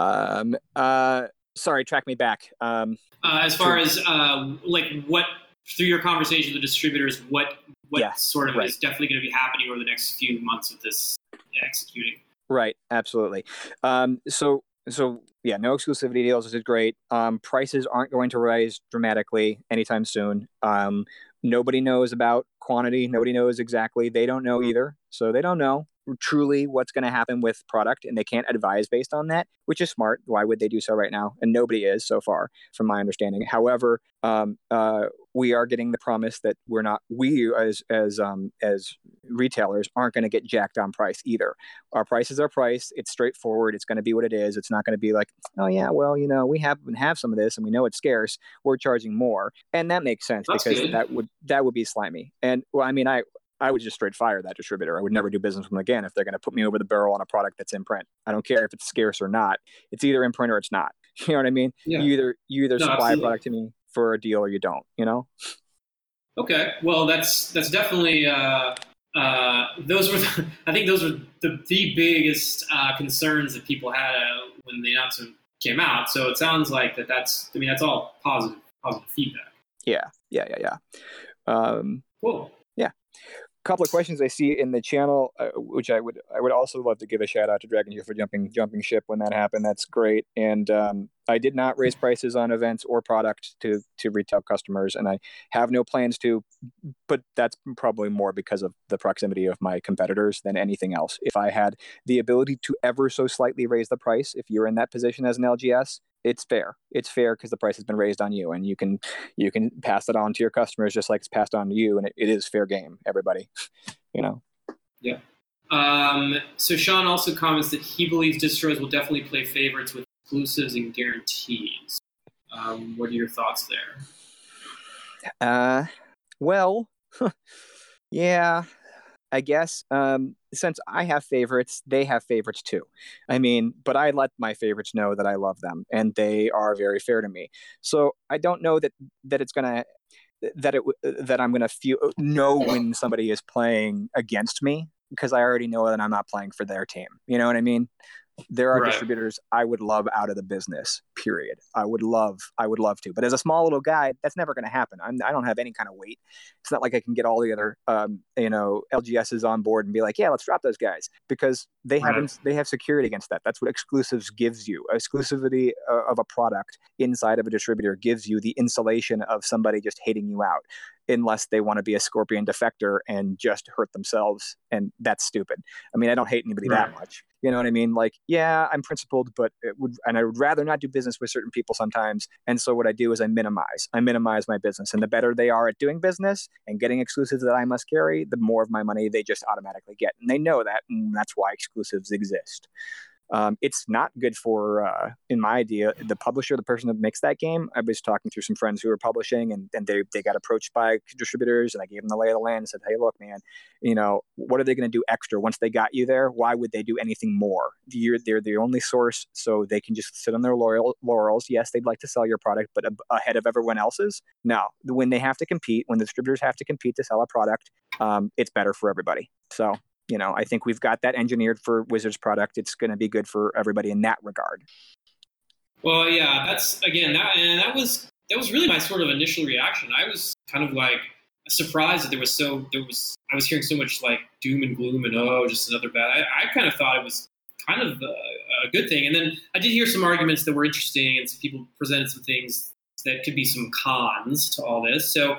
Sorry, track me back. As far as like what through your conversation with the distributors, what sort of is definitely going to be happening over the next few months with this executing? Right, absolutely. So yeah, no exclusivity deals, which is great. Prices aren't going to rise dramatically anytime soon. Nobody knows about quantity. Nobody knows exactly. They don't know either. So they don't know truly what's going to happen with product, and they can't advise based on that, which is smart. Why would they do so right now? And nobody is so far, from my understanding. However, we are getting the promise that we as retailers aren't going to get jacked on price either. Our price is our price. It's straightforward. It's going to be what it is. It's not going to be like, oh yeah, well, we have some of this and we know it's scarce. We're charging more, and that makes sense. That's because good. that would be slimy. And well, I mean, I would just straight fire that distributor. I would never do business with them again if they're going to put me over the barrel on a product that's in print. I don't care if it's scarce or not. It's either in print or it's not. You know what I mean? Yeah. You either supply absolutely. A product to me for a deal or you don't. Okay. Well, that's definitely those were I think those were the biggest concerns that people had when the announcement came out. So it sounds like that's all positive feedback. Yeah. Cool. Couple of questions I see in the channel, which I would also love to give a shout out to Dragon for jumping ship when that happened. That's great. And I did not raise prices on events or product to retail customers, and I have no plans to. But that's probably more because of the proximity of my competitors than anything else. If I had the ability to ever so slightly raise the price, if you're in that position as an LGS, it's fair. It's fair because the price has been raised on you, and you can pass it on to your customers just like it's passed on to you, and it is fair game, everybody. Yeah. So Sean also comments that he believes distros will definitely play favorites with exclusives and guarantees. What are your thoughts there? Well, yeah. I guess since I have favorites, they have favorites too. I mean, but I let my favorites know that I love them, and they are very fair to me. So I don't know that it's gonna that I'm gonna know when somebody is playing against me, because I already know that I'm not playing for their team. You know what I mean? There are distributors I would love out of the business, period. I would love to. But as a small little guy, that's never going to happen. I don't have any kind of weight. It's not like I can get all the other, LGSs on board and be like, yeah, let's drop those guys, because they have security against that. That's what exclusives gives you. Exclusivity of a product inside of a distributor gives you the insulation of somebody just hating you out, unless they want to be a Scorpion defector and just hurt themselves. And that's stupid. I mean, I don't hate anybody that much. You know what I mean? Like, yeah, I'm principled, but I would rather not do business with certain people sometimes. And so what I do is I minimize my business. And the better they are at doing business and getting exclusives that I must carry, the more of my money they just automatically get. And they know that, and that's why exclusives exist. It's not good for, in my idea, the publisher, the person that makes that game. I was talking to some friends who were publishing, and they got approached by distributors, and I gave them the lay of the land and said, hey, look, man, what are they going to do extra once they got you there? Why would they do anything more? They're the only source, so they can just sit on their laurels. Yes, they'd like to sell your product, but ahead of everyone else's? No. When they have to compete, when the distributors have to compete to sell a product, it's better for everybody. So I think we've got that engineered for Wizards product. It's going to be good for everybody in that regard. Well, yeah, that was really my sort of initial reaction. I was kind of like surprised that I was hearing so much like doom and gloom and just another bad. I kind of thought it was kind of a good thing. And then I did hear some arguments that were interesting, and some people presented some things that could be some cons to all this. So,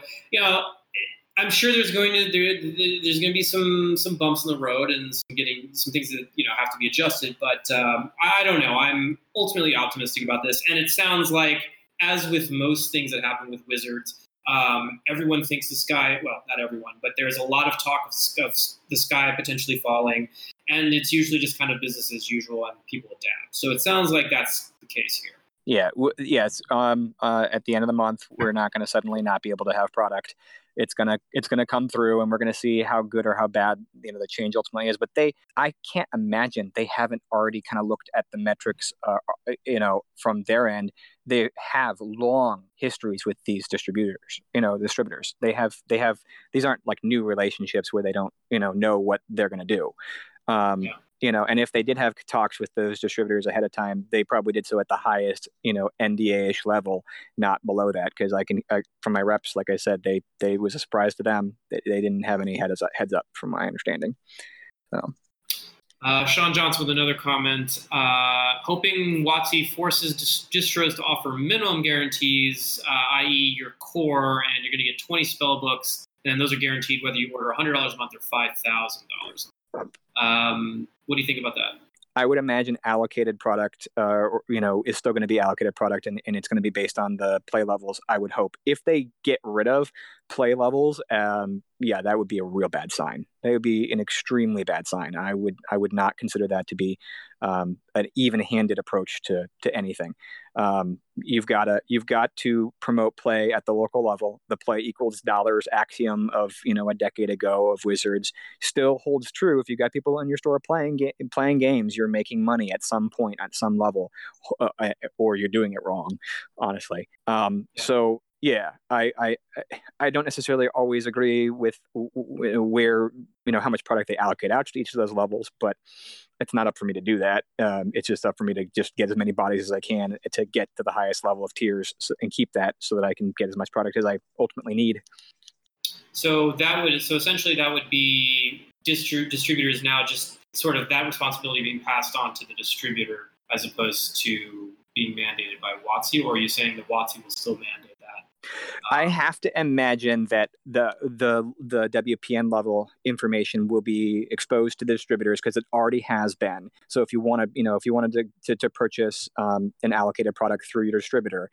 I'm sure there's going to be some bumps in the road and some things that have to be adjusted. But I don't know. I'm ultimately optimistic about this, and it sounds like, as with most things that happen with Wizards, everyone thinks the sky. Well, not everyone, but there's a lot of talk of the sky potentially falling, and it's usually just kind of business as usual, and people adapt. So it sounds like that's the case here. Yeah. Yes. At the end of the month, we're not going to suddenly not be able to have product. It's gonna come through, and we're gonna see how good or how bad the change ultimately is. But I can't imagine they haven't already kind of looked at the metrics, from their end. They have long histories with these distributors. They have these aren't like new relationships where they don't know what they're gonna do. And if they did have talks with those distributors ahead of time, they probably did so at the highest, NDA-ish level, not below that. Because from my reps, like I said, they was a surprise to them. They didn't have any heads up, from my understanding. So. Sean Johnson with another comment, hoping WotC forces distros to offer minimum guarantees, i.e. your core, and you're going to get 20 spell books, and those are guaranteed whether you order $100 a month or $5,000. What do you think about that? I would imagine allocated product, is still going to be allocated product, and it's going to be based on the play levels. I would hope if they get rid of play levels, that would be a real bad sign. That would be an extremely bad sign. I would not consider that to be an even-handed approach to anything. You've got to promote play at the local level. The play equals dollars axiom of a decade ago of Wizards still holds true. If you got people in your store playing games, you're making money at some point, at some level, or you're doing it wrong, honestly. So yeah, I don't necessarily always agree with where how much product they allocate out to each of those levels, but it's not up for me to do that. It's just up for me to just get as many bodies as I can to get to the highest level of tiers and keep that so that I can get as much product as I ultimately need. So essentially that would be distributors now just sort of that responsibility being passed on to the distributor as opposed to being mandated by WotC, or are you saying that WotC will still mandate that? I have to imagine that the WPN level information will be exposed to the distributors because it already has been. So if you wanted to purchase an allocated product through your distributor,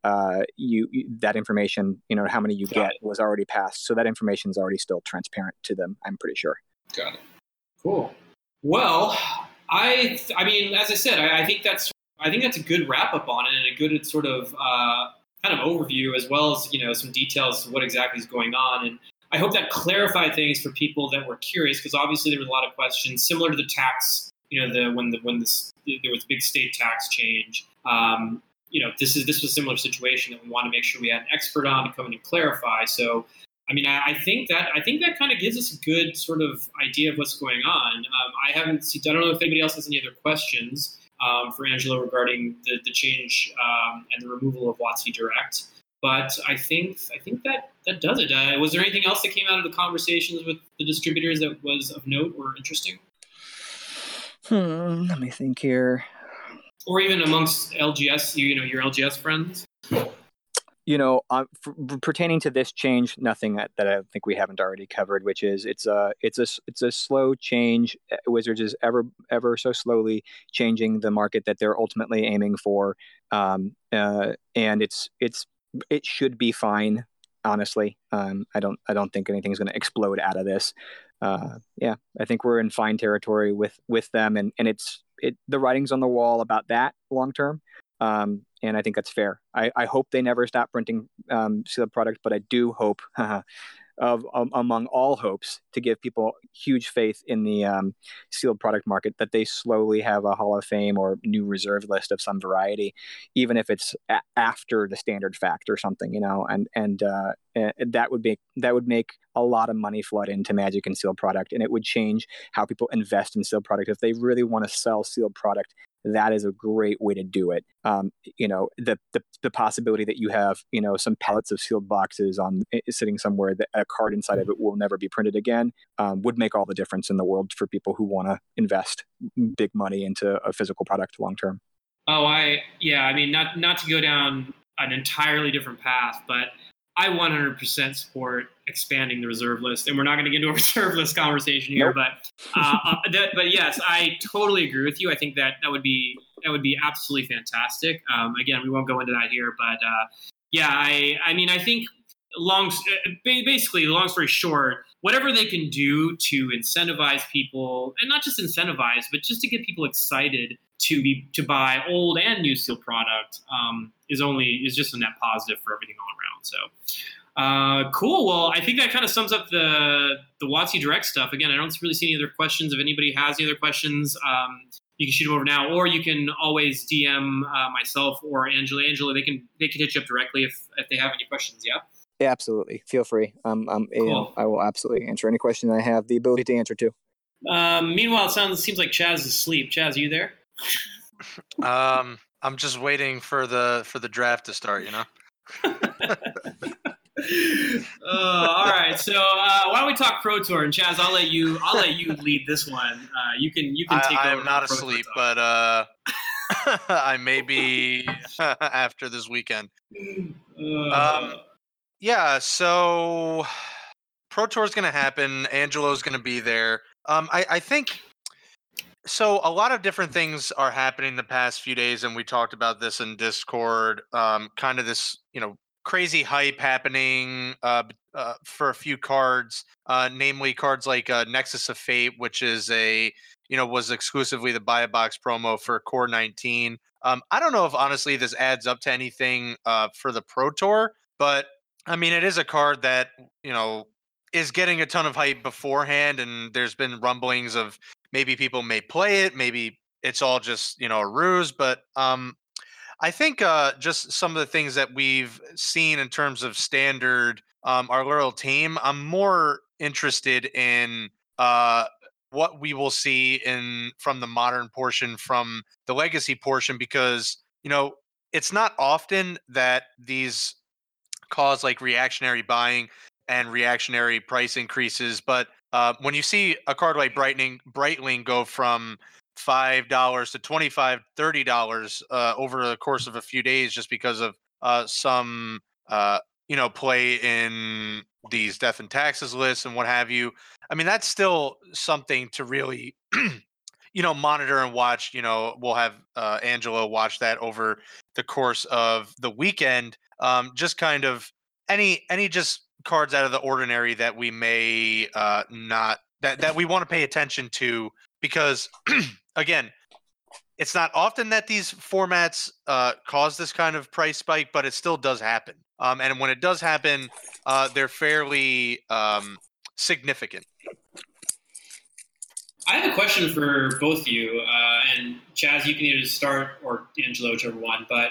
that information, how many you get was already passed. So that information is already still transparent to them, I'm pretty sure. Got it. Cool. Well, I mean, as I said, I think that's a good wrap up on it and a good sort of kind of overview, as well as some details of what exactly is going on. And I hope that clarified things for people that were curious, because obviously there were a lot of questions similar to the tax. When there was a big state tax change. This was a similar situation that we want to make sure we had an expert on to come in and clarify. So, I mean, I think that kind of gives us a good sort of idea of what's going on. I don't know if anybody else has any other questions for Angelo regarding the change and the removal of WotC Direct. But I think that does it. Was there anything else that came out of the conversations with the distributors that was of note or interesting? Let me think here. Or even amongst LGS, your LGS friends? Pertaining to this change, nothing that I think we haven't already covered, which is it's a slow change. Wizards is ever so slowly changing the market that they're ultimately aiming for, and it should be fine. Honestly, I don't think anything's going to explode out of this. I think we're in fine territory with them, and the writing's on the wall about that long term. And I think that's fair. I hope they never stop printing sealed product, but I do hope, among all hopes, to give people huge faith in the sealed product market, that they slowly have a Hall of Fame or new reserve list of some variety, even if it's after the standard fact or something, and that would make a lot of money flood into Magic and sealed product, and it would change how people invest in sealed product. If they really want to sell sealed product, that is a great way to do it. The possibility that you have, some pallets of sealed boxes sitting somewhere that a card inside of it will never be printed again, would make all the difference in the world for people who want to invest big money into a physical product long term. I mean, not to go down an entirely different path, but I 100% support expanding the reserve list, and we're not going to get into a reserve list conversation here. Nope. But yes, I totally agree with you. I think that would be absolutely fantastic. Again, we won't go into that here, but I think long story short, whatever they can do to incentivize people, and not just incentivize, but just to get people excited to buy old and new sealed product, is just a net positive for everything all around. So cool. Well, I think that kind of sums up the WotC Direct stuff. Again, I don't really see any other questions. If anybody has any other questions, you can shoot them over now, or you can always DM myself or Angela. Angela, they can hit you up directly if they have any questions. Yeah. Yeah, absolutely. Feel free. Cool. I will absolutely answer any question I have the ability to answer to. Meanwhile, it seems like Chaz is asleep. Chaz, are you there? I'm just waiting for the draft to start. All right. So why don't we talk Pro Tour? And Chaz, I'll let you lead this one. You can take over. I'm not asleep, but I may be after this weekend. Yeah. So Pro Tour is going to happen. Angelo's going to be there. I think. So a lot of different things are happening the past few days, and we talked about this in Discord. Kind of this, crazy hype happening for a few cards, namely cards like Nexus of Fate, which is was exclusively the buy a box promo for Core 19. I don't know if honestly this adds up to anything for the Pro Tour, but I mean it is a card that is getting a ton of hype beforehand, and there's been rumblings of maybe people may play it, maybe it's all just a ruse, but I think just some of the things that we've seen in terms of standard, our little team, I'm more interested in what we will see from the modern portion, from the legacy portion, because it's not often that these cause like reactionary buying and reactionary price increases, but when you see a card like Brightling go from $5 to $25, $30 over the course of a few days, just because of some play in these death and taxes lists and what have you. I mean, that's still something to really monitor and watch. We'll have Angelo watch that over the course of the weekend. Just kind of any just cards out of the ordinary that we may not that we want to pay attention to, because again, it's not often that these formats cause this kind of price spike, but it still does happen. And when it does happen, they're fairly significant. I have a question for both of you, and Chaz, you can either start, or Angelo, whichever one. But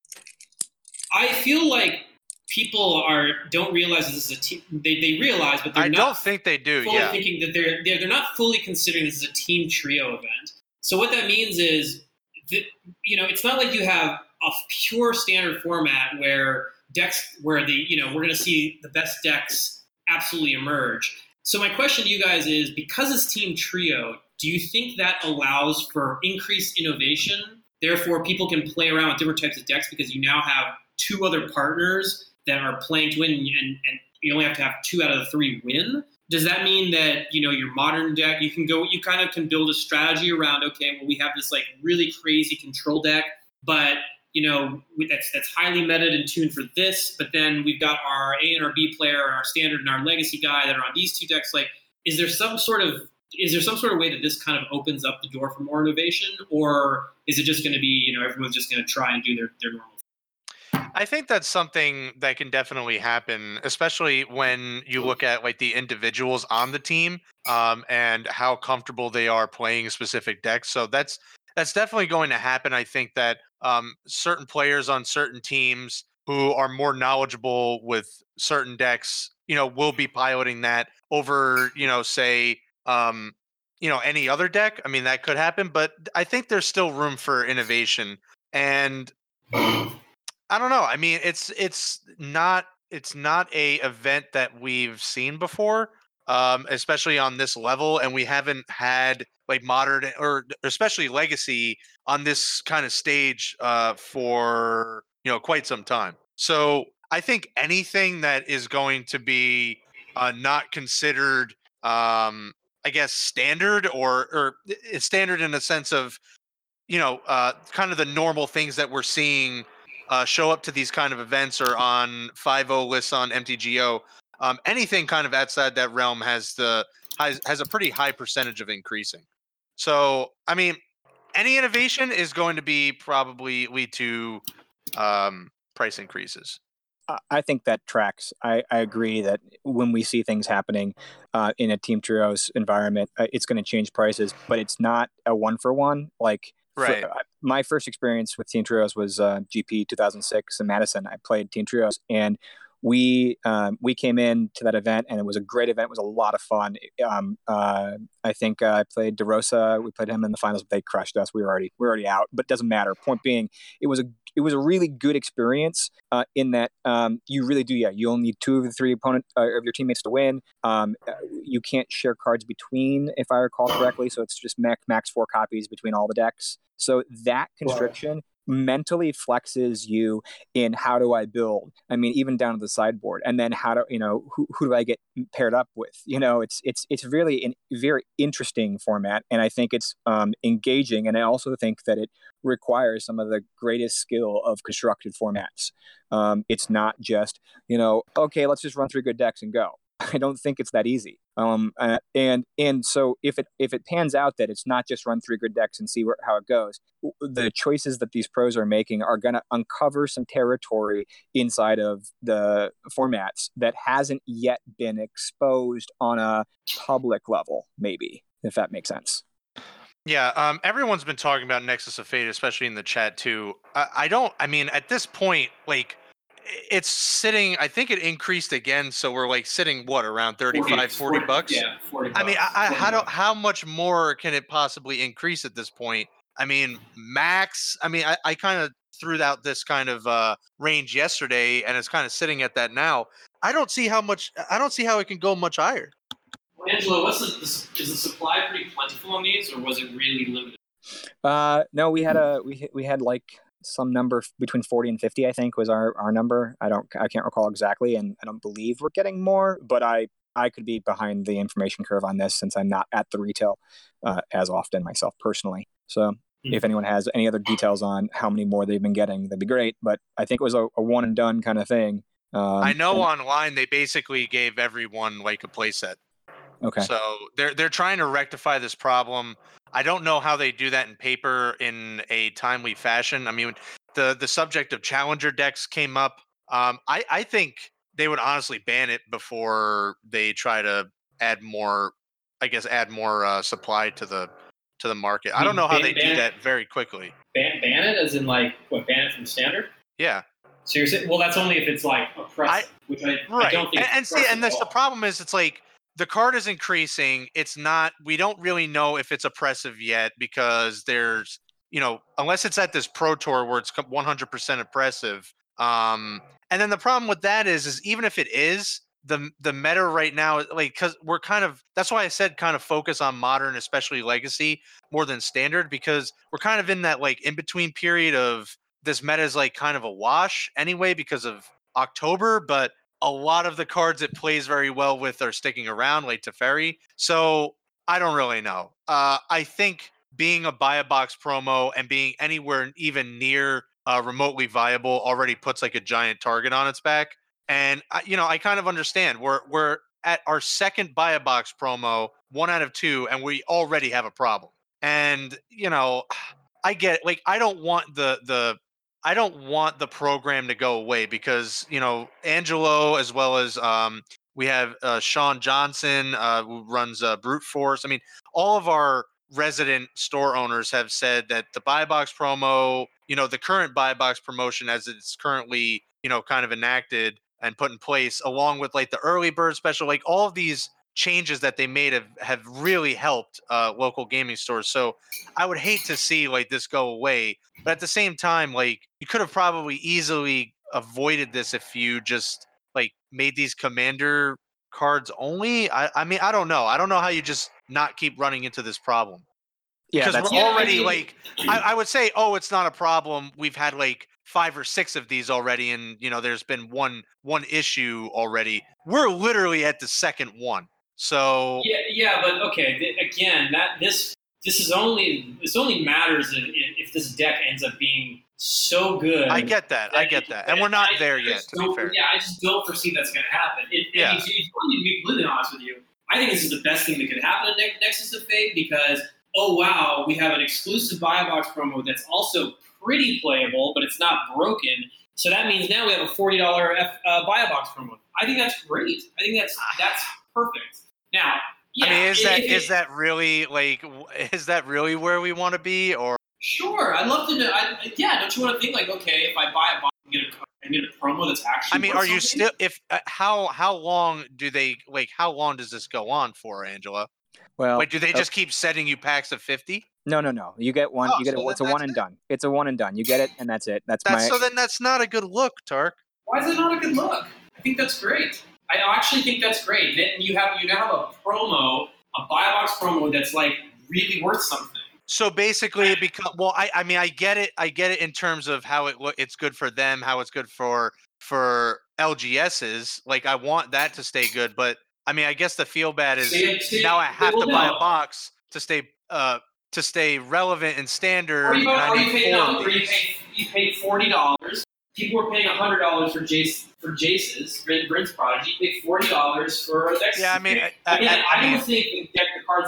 I feel like people don't realize this is a team. They realize, but they're not. I don't think they do. Fully thinking that they're not fully considering this as a team trio event. So what that means is, it's not like you have a pure standard format where decks, where we're going to see the best decks absolutely emerge. So my question to you guys is, because it's team trio, do you think that allows for increased innovation? Therefore, people can play around with different types of decks because you now have two other partners that are playing to win, and you only have to have 2 out of the 3 win. Does that mean that, your modern deck, you kind of can build a strategy around, okay, well, we have this like really crazy control deck, but that's highly meted and tuned for this, but then we've got our A and our B player, our standard and our legacy guy that are on these 2 decks. Like, is there some sort of way that this kind of opens up the door for more innovation, or is it just going to be, everyone's just going to try and do their normal? I think that's something that can definitely happen, especially when you look at like the individuals on the team and how comfortable they are playing specific decks. So that's definitely going to happen. I think that certain players on certain teams who are more knowledgeable with certain decks, will be piloting that over, say, any other deck. I mean, that could happen, but I think there's still room for innovation. And I don't know. I mean, it's not a event that we've seen before, especially on this level, and we haven't had like modern or especially legacy on this kind of stage for quite some time. So I think anything that is going to be not considered, I guess, standard or it's standard in the sense of kind of the normal things that we're seeing show up to these kind of events or on 5.0 lists on MTGO. Anything kind of outside that realm has a pretty high percentage of increasing. So, I mean, any innovation is going to be probably lead to price increases. I think that tracks. I agree that when we see things happening in a Team Trios environment, it's going to change prices, but it's not a 1-for-1. Like, right. My first experience with Team Trios was GP 2006 in Madison. I played Team Trios, and we came in to that event, and it was a great event. It was a lot of fun. I think I played DeRosa. We played him in the finals, but they crushed us. We were already out, but it doesn't matter. Point being, it was a really good experience in that you really do. Yeah, you only need 2 of the 3 opponent of your teammates to win. You can't share cards between, if I recall correctly. So it's just max 4 copies between all the decks. So that constriction mentally flexes you in how do I build? I mean, even down to the sideboard, and then how do who do I get paired up with? It's really a very interesting format, and I think it's engaging, and I also think that it requires some of the greatest skill of constructed formats. It's not just okay, let's just run 3 good decks and go. I don't think it's that easy. And so if it pans out that it's not just run 3 good decks and see how it goes, the choices that these pros are making are going to uncover some territory inside of the formats that hasn't yet been exposed on a public level, maybe, if that makes sense. Yeah, everyone's been talking about Nexus of Fate, especially in the chat too. I mean, at this point, like, it's sitting, I think it increased again, so we're like sitting around 35 40 bucks. Yeah, 40 bucks. I mean, how much more can it possibly increase at this point? I mean, max, I mean, I kind of threw out this kind of range yesterday, and it's kind of sitting at that now. I don't see how it can go much higher. Well, Angelo, is the supply pretty plentiful on these, or was it really limited? No, we had like some number between 40 and 50, I think, was our number. I can't recall exactly, and I don't believe we're getting more, but I could be behind the information curve on this since I'm not at the retail as often myself personally. So if anyone has any other details on how many more they've been getting, that'd be great. But I think it was a one and done kind of thing. I know online they basically gave everyone like a playset. Okay. So they're trying to rectify this problem. I don't know how they do that in paper in a timely fashion. I mean, the subject of challenger decks came up. I think they would honestly ban it before they try to add more supply to the market. I don't know how they do that very quickly. Ban it as in like what? Ban it from standard? Yeah. Seriously? Well, that's only if it's like oppressive, which I don't think. And that's the problem is it's like the card is increasing. It's not. We don't really know if it's oppressive yet because there's unless it's at this pro tour where it's 100% oppressive. And then the problem with that is even if it is, the meta right now, like, because we're that's why I said kind of focus on modern, especially legacy, more than standard, because we're kind of in that like in between period of this meta is like kind of a wash anyway because of October, but a lot of the cards it plays very well with are sticking around, like Teferi. So I don't really know. I think being a buy a box promo and being anywhere even near remotely viable already puts like a giant target on its back. And I kind of understand. We're at our second buy a box promo, 1 out of 2, and we already have a problem. And I get it. Like I don't want the program to go away because Angelo, as well as we have Sean Johnson who runs Brute Force. I mean, all of our resident store owners have said that the buy box promo, the current buy box promotion as it's currently kind of enacted and put in place, along with like the early bird special, like all of these changes that they made have really helped local gaming stores. So I would hate to see like this go away, but at the same time, like you could have probably easily avoided this if you just like made these commander cards only. I mean, I don't know how you just not keep running into this problem. Yeah, because we're already like I would say, oh, it's not a problem. We've had like 5 or 6 of these already, and there's been one issue already. We're literally at the second one. So yeah, but okay. Again, this only matters if this deck ends up being so good. I get that, and we're not there yet. To be fair, yeah, I just don't foresee that's going to happen. To be completely honest with you, I think this is the best thing that could happen at Nexus of Fate because oh wow, we have an exclusive buy a box promo that's also pretty playable, but it's not broken. So that means now we have a $40 buy a box promo. I think that's great. I think that's perfect. Now, yeah, I mean, is that really where we want to be, or? Sure, I'd love to know. Don't you want to think like, okay, if I buy a box and get a promo that's actually. I mean, are you still how long does this go on for, Angela? Well, do they just keep sending you packs of 50? No. You get one. Oh, you get so it's a one and done. It's a one and done. You get it, and that's it. So then that's not a good look, Tark. Why is it not a good look? I think that's great. I actually think that's great. Then you now have a promo, a buy a box promo that's like really worth something. So basically, it becomes I mean, I get it. I get it in terms of how it's good for them, how it's good for LGSs. Like, I want that to stay good, but I mean, I guess the feel bad is now I have to buy a box to stay relevant and standard. Or you pay $40. People were paying $100 for Jace's Brent's Prodigy. You pay $40 for a deck. Yeah, I mean, I don't think the deck of cards.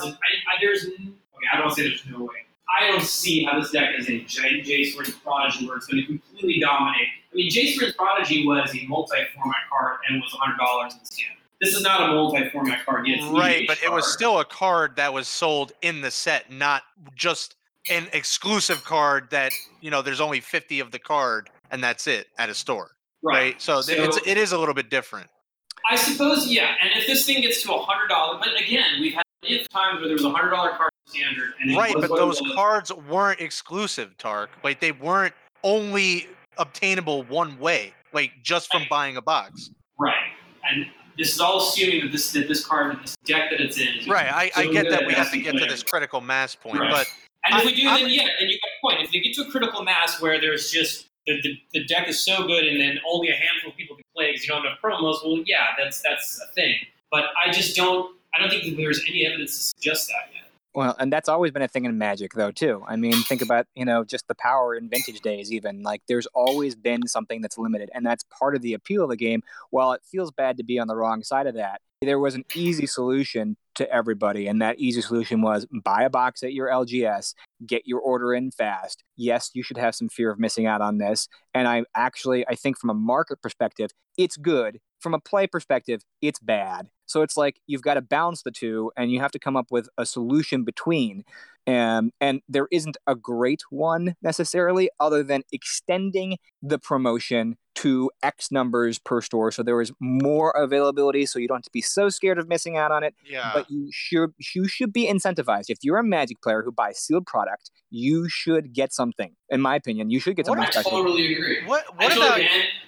I don't say there's no way. I don't see how this deck is a Jace Brent's Prodigy where it's going to completely dominate. I mean, Jace Brent's Prodigy was a multi-format card and was $100 in standard. This is not a multi-format card yet. Right, but it was still a card that was sold in the set, not just an exclusive card that, there's only 50 of the card and that's it at a store. Right? So it is a little bit different. I suppose, yeah. And if this thing gets to $100, but again, we've had times where there was a $100 card standard. And but those cards weren't exclusive, Tark. Like, they weren't only obtainable one way, like just from buying a box. Right. And this is all assuming that this card, this deck that it's in, is right. I get that we have to get to this critical mass point, right. But if we do, then you got a point. If they get to a critical mass where there's just the deck is so good, and then only a handful of people can play because you don't have promos, well, yeah, that's a thing. But I don't think that there's any evidence to suggest that yet. Well, and that's always been a thing in Magic, though, too. I mean, think about, just the power in Vintage days, even. Like, there's always been something that's limited, and that's part of the appeal of the game. While it feels bad to be on the wrong side of that, there was an easy solution to everybody, and that easy solution was buy a box at your LGS, get your order in fast. Yes, you should have some fear of missing out on this, and I think from a market perspective, it's good. From a play perspective, it's bad. So it's like you've got to balance the two, and you have to come up with a solution between. And there isn't a great one necessarily, other than extending the promotion to X numbers per store, so there is more availability, so you don't have to be so scared of missing out on it. Yeah. But you should be incentivized. If you're a Magic player who buys sealed product, you should get something. In my opinion, you should get something special. I totally agree. What about?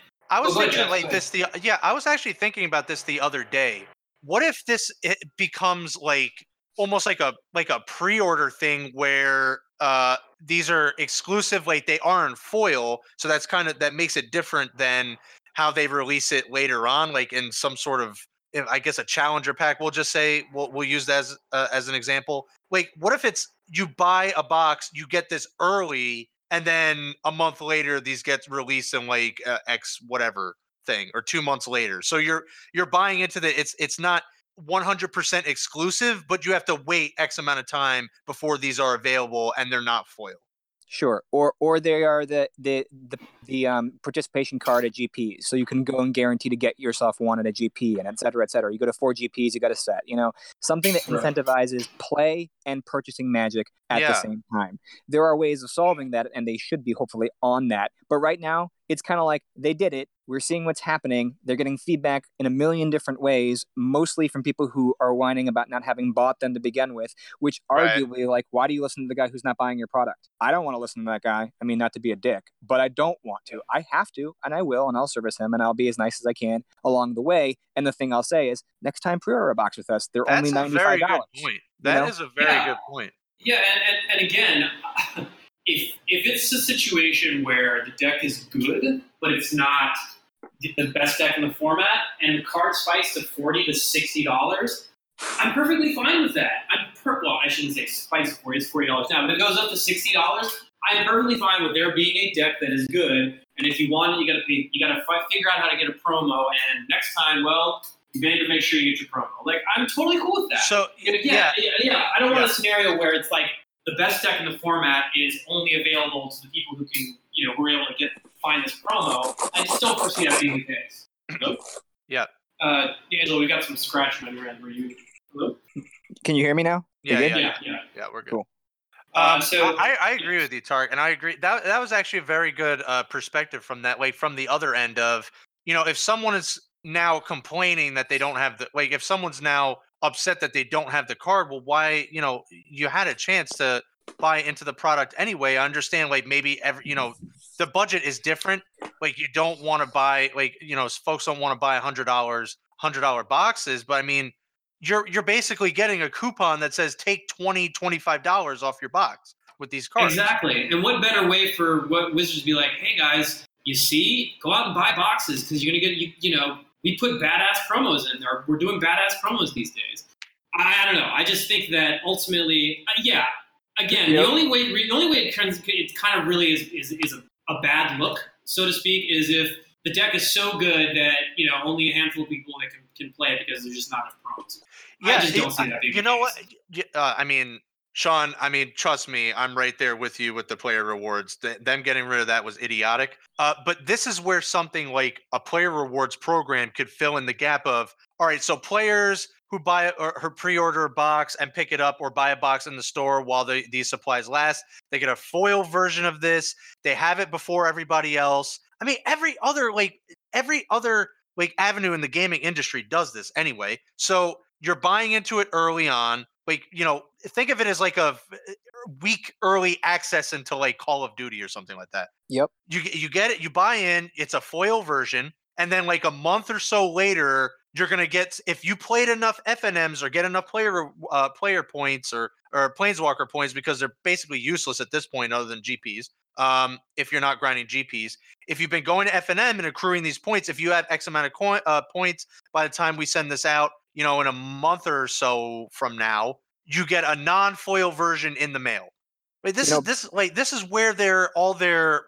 I was thinking like this. I was actually thinking about this the other day. What if it becomes like almost like a pre-order thing where these are exclusive, like they are in foil, so that makes it different than how they release it later on, like in some sort of, I guess, a challenger pack. We'll just say we'll use that as an example. Like, what if it's you buy a box, you get this early, and then a month later these get released in like X whatever thing, or 2 months later. So you're buying into it's not 100% exclusive, but you have to wait X amount of time before these are available, and they're not foil. Sure, or they are the participation card at GPs, so you can go and guarantee to get yourself one at a GP, and et cetera, et cetera. You go to 4 GPs, you got a set. Something that incentivizes play and purchasing Magic at the same time. There are ways of solving that, and they should be hopefully on that. But right now, it's kind of like they did it. We're seeing what's happening. They're getting feedback in a million different ways, mostly from people who are whining about not having bought them to begin with, which arguably, like, why do you listen to the guy who's not buying your product? I don't want to listen to that guy. I mean, not to be a dick, but I don't want to. I have to, and I will, and I'll service him, and I'll be as nice as I can along the way. And the thing I'll say is, next time pre-order a box with us, they're only $95. That's a very good point. That is a very good point. Yeah, and again, if it's a situation where the deck is good, but it's not the best deck in the format, and the card spikes to $40 to $60, I'm perfectly fine with that. I shouldn't say spikes to $40, it's $40 now, but it goes up to $60. I'm perfectly fine with there being a deck that is good, and if you want it, you got to figure out how to get a promo, and next time, well, you need to make sure you get your promo. Like, I'm totally cool with that. So yeah. I don't want a scenario where it's like the best deck in the format is only available to the people who can, who are able to find this promo. I just don't foresee that being the case. Nope. Yeah. Angela, we got some scratching on your end. Were you? Hello? Can you hear me now? Yeah, we're good. Cool. I agree with you, Tark, and I agree that was actually a very good perspective from that, like from the other end of, if someone is now complaining that they don't have if someone's now upset that they don't have the card, well, why, you had a chance to buy into the product anyway. I understand, like maybe the budget is different. Like you don't want to buy, folks don't want to buy $100 boxes, but I mean, you're basically getting a coupon that says take $25 off your box with these cards. Exactly. And what better way for what Wizards to be like, hey guys, you see, go out and buy boxes because you're gonna get we put badass promos in there. We're doing badass promos these days. I don't know. I just think that ultimately, again, the only way it kind of really is a bad look, so to speak, is if the deck is so good that only a handful of people that can play it because there's just not enough promos. Yeah, I just don't see that being you know what? I mean, Sean, trust me, I'm right there with you with the player rewards. Them getting rid of that was idiotic. But this is where something like a player rewards program could fill in the gap of, all right, so players who buy or pre-order a box and pick it up or buy a box in the store while these supplies last, they get a foil version of this. They have it before everybody else. I mean, every other avenue in the gaming industry does this anyway. So you're buying into it early on. Think of it as like a week early access into like Call of Duty or something like that. Yep. You get it, you buy in, it's a foil version, and then like a month or so later, you're gonna get, if you played enough FNMs or get enough player points or planeswalker points, because they're basically useless at this point other than GPs. If you're not grinding GPs, if you've been going to FNM and accruing these points, if you have X amount of points by the time we send this out, in a month or so from now, you get a non-foil version in the mail. Like this is where all their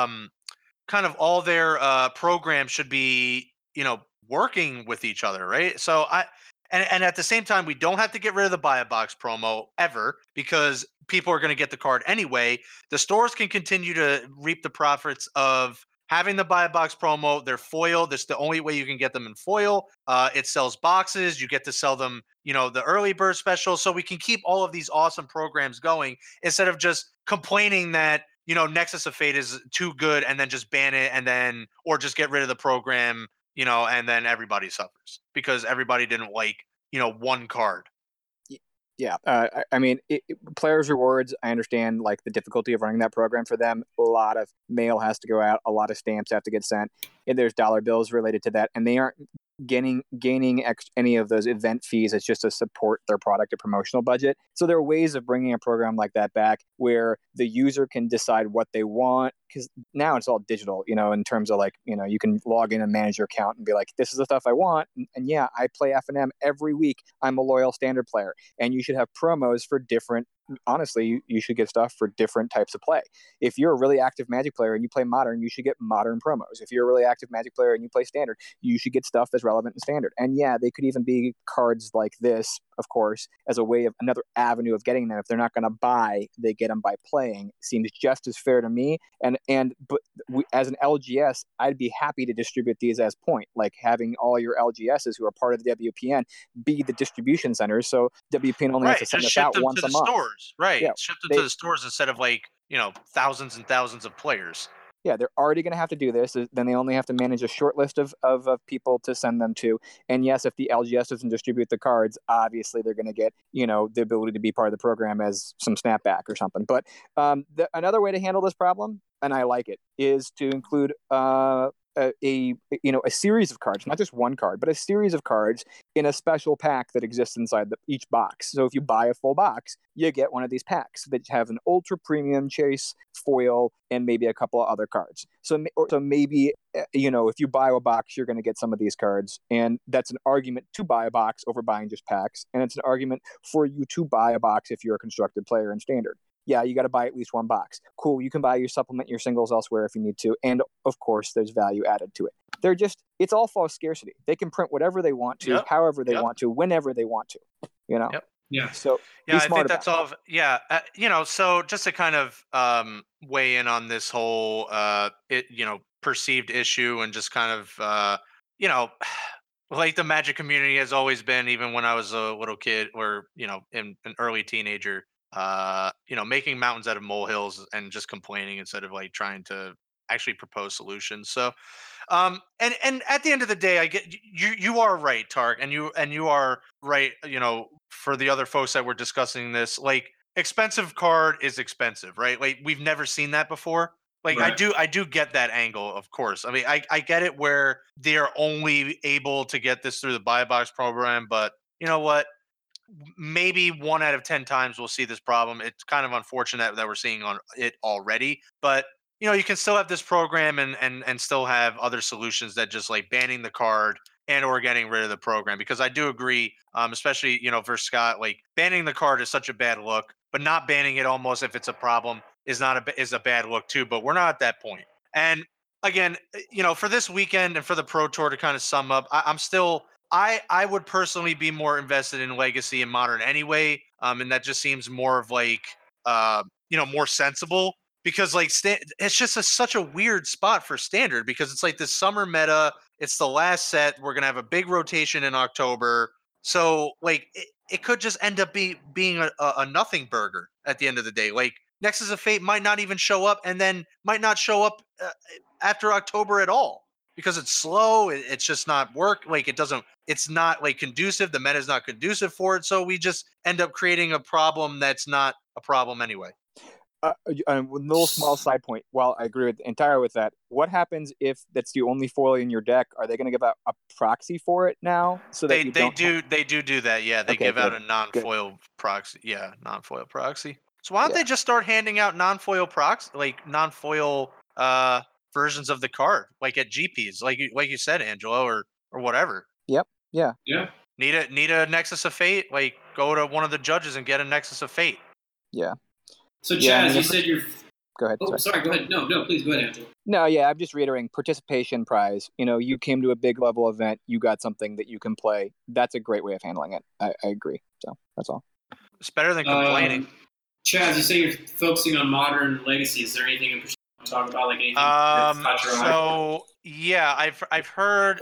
programs should be, working with each other, right? So and at the same time, we don't have to get rid of the buy a box promo ever because people are going to get the card anyway. The stores can continue to reap the profits of having the buy a box promo. They're foil. That's the only way you can get them in foil. It sells boxes. You get to sell them, the early bird special. So we can keep all of these awesome programs going instead of just complaining that, Nexus of Fate is too good and then just ban it or just get rid of the program, and then everybody suffers because everybody didn't like, one card. Yeah, I mean, players' rewards, I understand, like, the difficulty of running that program for them. A lot of mail has to go out. A lot of stamps have to get sent. And there's dollar bills related to that. And they aren't gaining any of those event fees. It's just to support their product or promotional budget. So there are ways of bringing a program like that back where the user can decide what they want, because now it's all digital, in terms of you can log in and manage your account and be like, this is the stuff I want. And yeah, I play FNM every week. I'm a loyal standard player. And you should have promos for different, honestly, you should get stuff for different types of play. If you're a really active Magic player and you play Modern, you should get Modern promos. If you're a really active Magic player and you play Standard, you should get stuff that's relevant in Standard. And yeah, they could even be cards like this, of course, as a way of another avenue of getting them. If they're not going to buy, they get them by playing. Seems just as fair to me. But as an LGS, I'd be happy to distribute these as point, like having all your LGSs who are part of the WPN be the distribution centers. So WPN only has to send us out once a month. Stores, right? Yeah, ship them to the stores instead of thousands and thousands of players. Yeah, they're already going to have to do this. Then they only have to manage a short list of people to send them to. And yes, if the LGS doesn't distribute the cards, obviously they're going to get, the ability to be part of the program as some snapback or something. But another way to handle this problem, and I like it, is to include a series of cards, not just one card, but a series of cards in a special pack that exists inside each box. So if you buy a full box, you get one of these packs that have an ultra premium chase, foil, and maybe a couple of other cards. So maybe, if you buy a box, you're going to get some of these cards. And that's an argument to buy a box over buying just packs. And it's an argument for you to buy a box if you're a constructed player in Standard. Yeah, you got to buy at least one box. Cool, you can buy your supplement, your singles elsewhere if you need to. And of course, there's value added to it. It's all false scarcity. They can print whatever they want to, however they want to, whenever they want to, Yep. Yeah. So yeah, I think that's all. So just to kind of weigh in on this whole, perceived issue and just kind of, like the Magic community has always been, even when I was a little kid or, an early teenager, making mountains out of molehills and just complaining instead of like trying to actually propose solutions. So, and at the end of the day, I get you are right, Tark, and you are right. For the other folks that were discussing this, like expensive card is expensive, right? Like we've never seen that before. Like Right. I do get that angle, of course. I mean, I get it where they're only able to get this through the buy box program, but you know what? Maybe 1 out of 10 times we'll see this problem. It's kind of unfortunate that we're seeing on it already, but you can still have this program and still have other solutions that just like banning the card and or getting rid of the program, because I do agree, especially for Scott, like banning the card is such a bad look, but not banning it almost if it's a problem is a bad look too. But we're not at that point. And again, for this weekend and for the Pro Tour, to kind of sum up, I'm still I would personally be more invested in Legacy and Modern anyway, and that just seems more of like more sensible, because like it's just such a weird spot for Standard, because it's like this summer meta. It's the last set. We're gonna have a big rotation in October, so like it could just end up being a nothing burger at the end of the day. Like Nexus of Fate might not even show up, and then might not show up after October at all, because it's slow. It's just not work. Like it's not like conducive. The meta is not conducive for it. So we just end up creating a problem that's not a problem anyway. A little small side point. While I agree entirely with that, what happens if that's the only foil in your deck? Are they going to give out a proxy for it now? So that they do that. Yeah, they give out a non-foil proxy. Yeah, non-foil proxy. So why don't they just start handing out non-foil proxy, like non-foil versions of the card, like at GPs, like you said, Angelo, or whatever. Yep. Yeah. Need a Nexus of Fate? Like go to one of the judges and get a Nexus of Fate. Yeah. So Chaz, you said you're. Go ahead. Oh, sorry. Go ahead. No, please go ahead, Angelo. No, yeah, I'm just reiterating participation prize. You came to a big level event, you got something that you can play. That's a great way of handling it. I agree. So that's all. It's better than complaining. Chaz, you say you're focusing on Modern Legacy. Is there anything in particular you want to talk about, like anything that's caught your eye? So yeah, I've heard.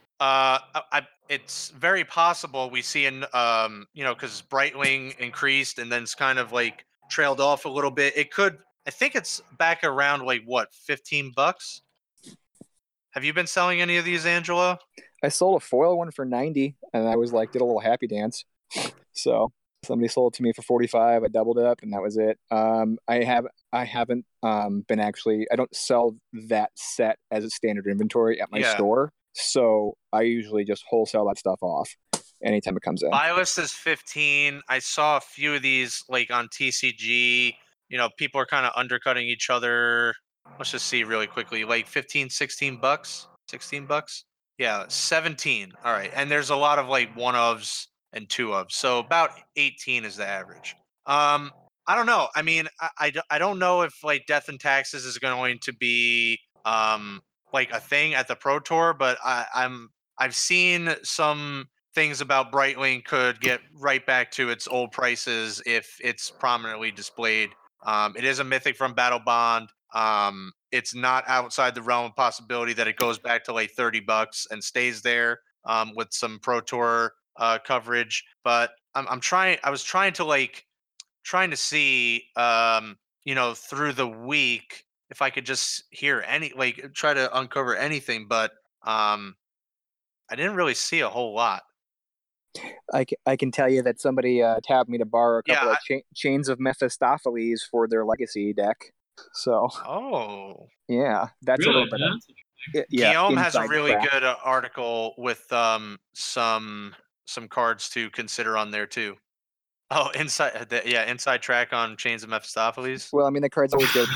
It's very possible we see because Brightwing increased and then it's kind of like trailed off a little bit. It could. I think it's back around like what, $15. Have you been selling any of these, Angelo? I sold a foil one for 90, and I was like, did a little happy dance. So somebody sold it to me for 45. I doubled it up, and that was it. I haven't been actually. I don't sell that set as a standard inventory at my store, so I usually just wholesale that stuff off anytime it comes in. Buy list is 15. I saw a few of these like on TCG. People are kind of undercutting each other. Let's just see really quickly, like $15, $16, $16. Yeah, 17. All right. And there's a lot of like one ofs and two ofs. So about 18 is the average. I don't know. I mean, I don't know if like Death and Taxes is going to be like a thing at the Pro Tour, but I've seen some things about Brightwing could get right back to its old prices if it's prominently displayed. It is a mythic from Battle Bond. It's not outside the realm of possibility that it goes back to like $30 and stays there with some Pro Tour coverage. But I was trying to see through the week if I could just hear try to uncover anything, but I didn't really see a whole lot. I can tell you that somebody tabbed me to borrow a couple of Chains of Mephistopheles for their Legacy deck. So, yeah, that's really? a little bit. Guillaume has a really good article with some cards to consider on there too. Oh, inside track on Chains of Mephistopheles. Well, I mean the card's always good,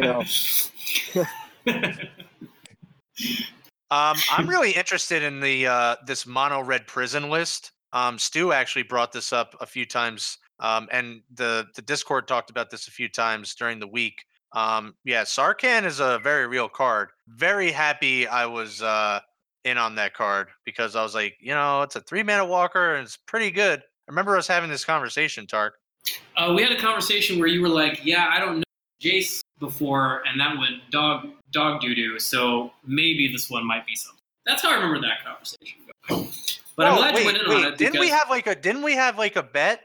but I'm really interested in the this mono red prison list. Stu actually brought this up a few times, and the Discord talked about this a few times during the week. Sarkhan is a very real card. Very happy I was in on that card, because I was like, it's a 3-mana walker and it's pretty good. I remember us having this conversation, Tark. We had a conversation where you were like, I don't know Jace before, and that went dog doo-doo, so maybe this one might be something. That's how I remember that conversation. But I'm glad you went in on it. Didn't we have like a bet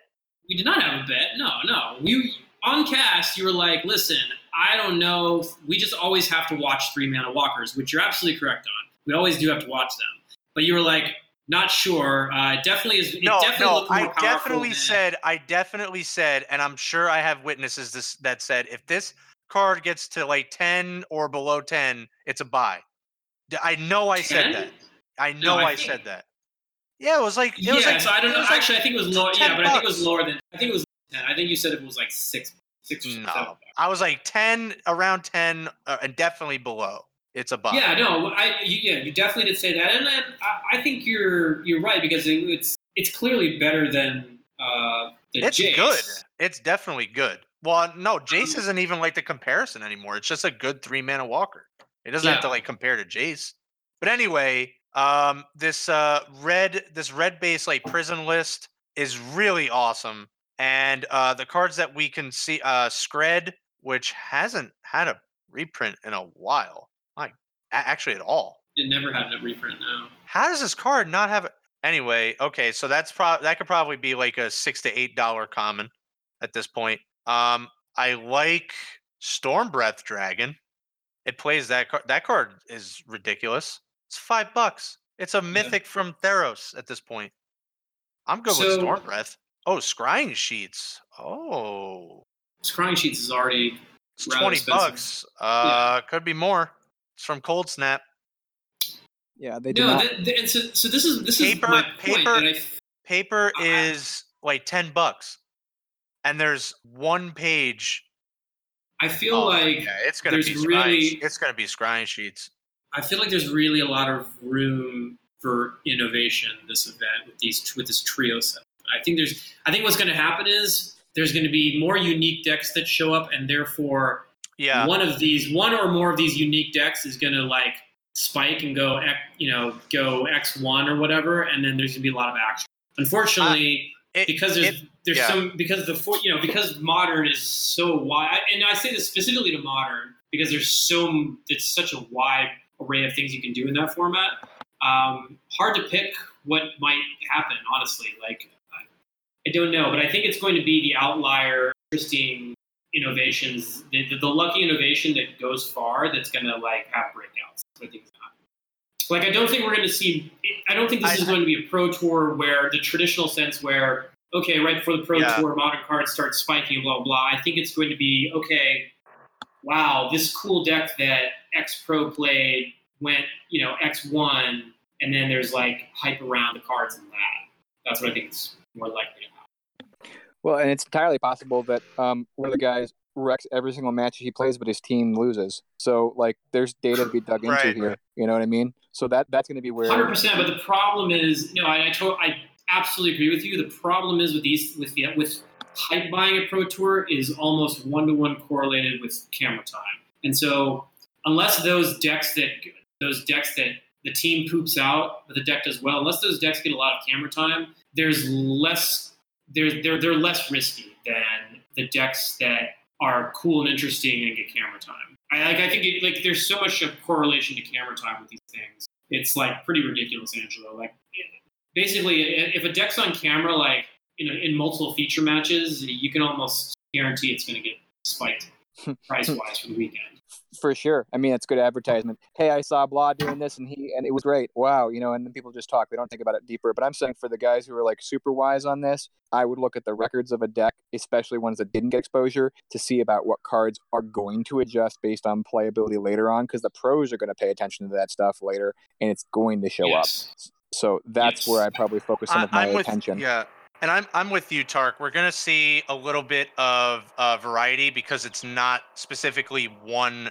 We did not have a bet. No. We on cast. You were like, listen, I don't know. We just always have to watch 3-mana walkers, which you're absolutely correct on. We always do have to watch them. But you were like, not sure. Definitely is. No, looked more I powerful definitely said, and I'm sure I have witnesses that said if this card gets to like 10 or below 10, it's a buy. I know I 10? said that. I know No, I said that. Yeah, it was like So I don't know. Actually, I think it was lower. Yeah, but I think it was lower than. I think it was 10. I think you said it was like 6 or 7. I was like 10, around 10, and definitely below. It's a buy. Yeah, no, you definitely did say that, and I think you're right because it's clearly better than it's Jace. Good. It's definitely good. Well, no, Jace isn't even like the comparison anymore. It's just a good 3-mana walker. It doesn't have to like compare to Jace. But anyway, this red base like prison list is really awesome, and the cards that we can see, Skred, which hasn't had a reprint in a while, like actually at all. It never had a reprint. No. How does this card not have it? Anyway, okay, so that could probably be like a $6 to $8 common at this point. I like Stormbreath Dragon. It plays that card. That card is ridiculous. It's $5. It's a mythic from Theros at this point. I'm good with Stormbreath. Oh, Scrying Sheets. Oh, Scrying Sheets is already. It's $20. Could be more. It's from Cold Snap. Yeah, they do not. So this is my point. Paper is like $10, and there's one page. I feel like it's gonna be Scrying Sheets. I feel like there's really a lot of room for innovation this event with this trio set. I think what's going to happen is there's going to be more unique decks that show up, and therefore one or more of these unique decks is going to like spike and go X1 or whatever, and then there's going to be a lot of action. Unfortunately, because Modern is so wide, and I say this specifically to Modern because it's such a wide array of things you can do in that format. Hard to pick what might happen, honestly. Like, I don't know, but I think it's going to be the outlier, interesting innovations, the lucky innovation that goes far that's going to like have breakouts. I think it's not. Like, I don't think we're going to see. I don't think this is going to be a Pro Tour where the traditional sense where right before the Pro Tour, Modern cards start spiking, blah blah. I think it's going to be wow, this cool deck that X Pro played went X1, and then there's like hype around the cards and that. That's what I think is more likely to happen. Well, and it's entirely possible that one of the guys wrecks every single match he plays, but his team loses. So, like, there's data to be dug into here. You know what I mean? So that's going to be where 100%. But the problem is, I absolutely agree with you. The problem is with hype buying at Pro Tour is almost 1-to-1 correlated with camera time, and so unless those decks that the team poops out, but the deck does well, unless those decks get a lot of camera time, they're less risky than the decks that are cool and interesting and get camera time. I think there's so much of correlation to camera time with these things. It's like pretty ridiculous, Angelo. Like, basically, if a deck's on camera, like in multiple feature matches, you can almost guarantee it's going to get spiked price-wise for the weekend. For sure. I mean, it's good advertisement. Hey, I saw blah doing this, and it was great. Wow, and then people just talk. They don't think about it deeper. But I'm saying for the guys who are like super wise on this, I would look at the records of a deck, especially ones that didn't get exposure, to see about what cards are going to adjust based on playability later on, because the pros are going to pay attention to that stuff later, and it's going to show up. So that's where I probably focus some of my attention. And I'm with you, Tark. We're going to see a little bit of variety because it's not specifically one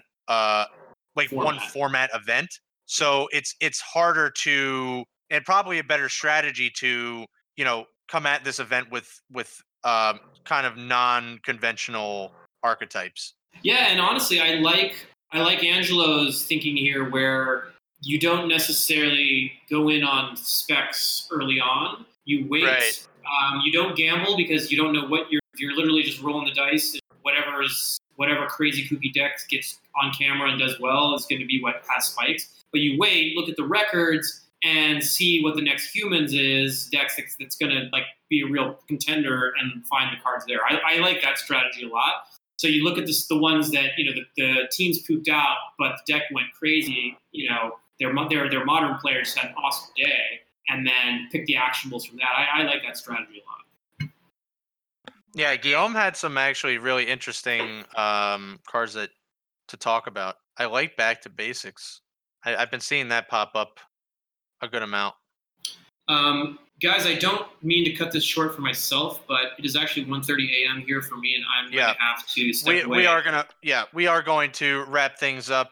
format event. So it's harder to, and probably a better strategy to, come at this event with kind of non-conventional archetypes. Yeah, and honestly, I like Angelo's thinking here where you don't necessarily go in on specs early on. You wait. Right. You don't gamble because you don't know what you're literally just rolling the dice. And whatever crazy kooky deck gets on camera and does well is going to be what has spikes. But you wait, look at the records, and see what the next Humans is deck that's going to like be a real contender and find the cards there. I like that strategy a lot. So you look at the ones that the teams pooped out, but the deck went crazy. Their modern players had an awesome day, and then pick the actionables from that. I like that strategy a lot. Yeah, Guillaume had some actually really interesting cards to talk about. I like Back to Basics. I've been seeing that pop up a good amount. Guys, I don't mean to cut this short for myself, but it is actually 1:30 a.m. here for me, and I'm going to have to step away. We are going to wrap things up.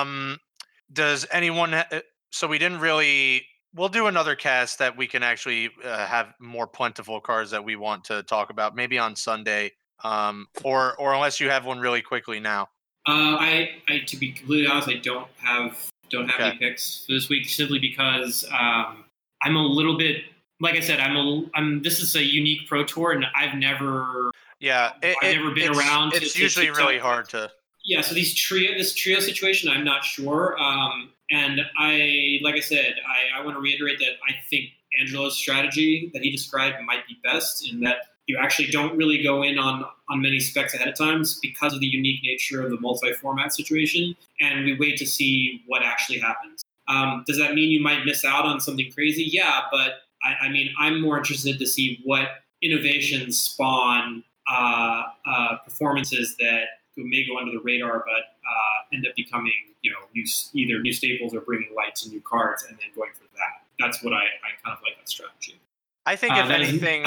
Does anyone? So we didn't really. We'll do another cast that we can actually have more plentiful cards that we want to talk about, maybe on Sunday, or unless you have one really quickly now. I to be completely honest, I don't have any picks for this week, simply because I'm a little bit, like I said, this is a unique Pro Tour, and I've never been around. It's usually really hard to. Yeah, so this trio situation, I'm not sure. And like I said, I want to reiterate that I think Angelo's strategy that he described might be best, in that you actually don't really go in on many specs ahead of time because of the unique nature of the multi-format situation, and we wait to see what actually happens. Does that mean you might miss out on something crazy? Yeah, but I mean, I'm more interested to see what innovations spawn performances that may go under the radar, but end up becoming, either new staples or bringing light to new cards, and then going for that. That's what I kind of like that strategy. I think if anything,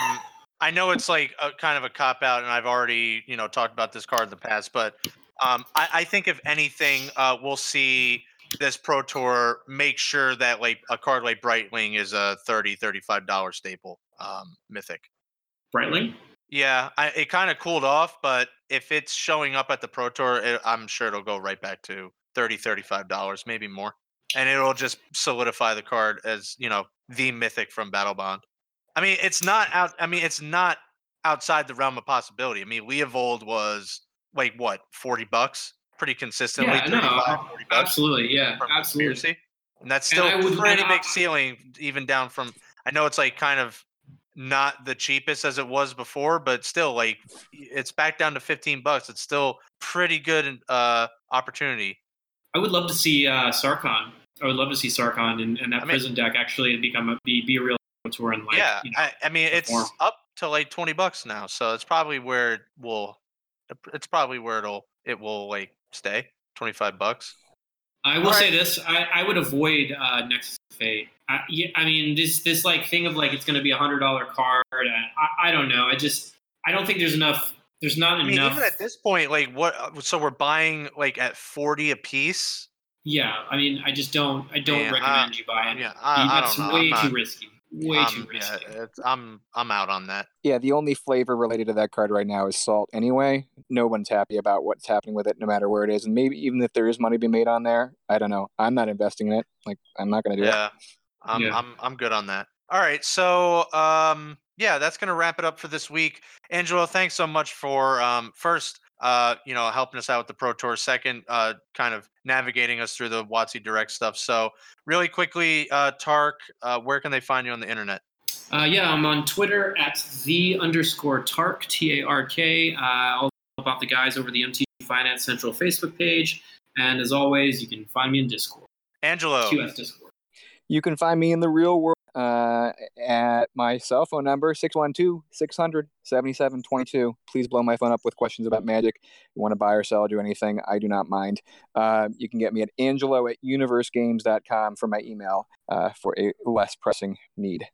I know it's like a kind of a cop out, and I've already talked about this card in the past, but I think if anything, we'll see this Pro Tour make sure that like a card like Brightling is a $30-$35 staple mythic. Brightling? Yeah, it kind of cooled off, but if it's showing up at the Pro Tour, I'm sure it'll go right back to $30-$35, maybe more, and it'll just solidify the card as the mythic from Battle Bond. I mean, it's not outside the realm of possibility. I mean, Leovold was like what, $40, pretty consistently. Yeah, $40 absolutely, yeah, absolutely. Conspiracy. And that's still a pretty big ceiling, even down from. I know it's like kind of not the cheapest as it was before, but still, like, it's back down to $15. It's still pretty good opportunity. I would love to see Sarkhan. I would love to see Sarkhan and that prison deck actually be a real tour and like. Yeah, I mean it's up to like $20 now, so it's probably where it will like stay $25. I will say this: I would avoid Nexus of Fate. I mean, this like thing of like it's going to be $100 card. I don't know. I don't think there's enough. There's not enough. Even at this point, like what? So we're buying like at $40 a piece. Yeah, I mean, I don't recommend you buy it. Yeah, I don't know. It's way too risky. Way too risky. Yeah, I'm out on that. Yeah, the only flavor related to that card right now is Salt anyway. No one's happy about what's happening with it, no matter where it is. And maybe even if there is money to be made on there, I don't know. I'm not investing in it. Like, I'm not going to do it. I'm good on that. All right, so that's going to wrap it up for this week. Angelo, thanks so much for first helping us out with the Pro Tour. Second, kind of navigating us through the WotC Direct stuff. So really quickly, Tark, where can they find you on the internet? I'm on Twitter at @the_Tark, TARK. All about the guys over the MTG Finance Central Facebook page. And as always, you can find me in Discord. Angelo. QS Discord. You can find me in the real world at my cell phone number, 612-600-7722. Please blow my phone up with questions about Magic. You want to buy or sell or do anything, I do not mind. You can get me at angelo@universegames.com for my email for a less pressing need.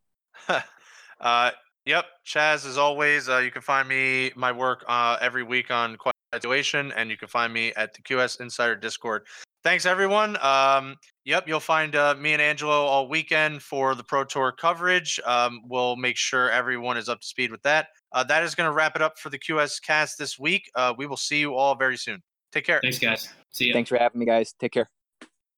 Yep. Chaz, as always, you can find my work every week on Quadulation, and you can find me at the QS Insider Discord. Thanks, everyone. You'll find me and Angelo all weekend for the Pro Tour coverage. We'll make sure everyone is up to speed with that. That is going to wrap it up for the QS cast this week. We will see you all very soon. Take care. Thanks, guys. See you. Thanks for having me, guys. Take care.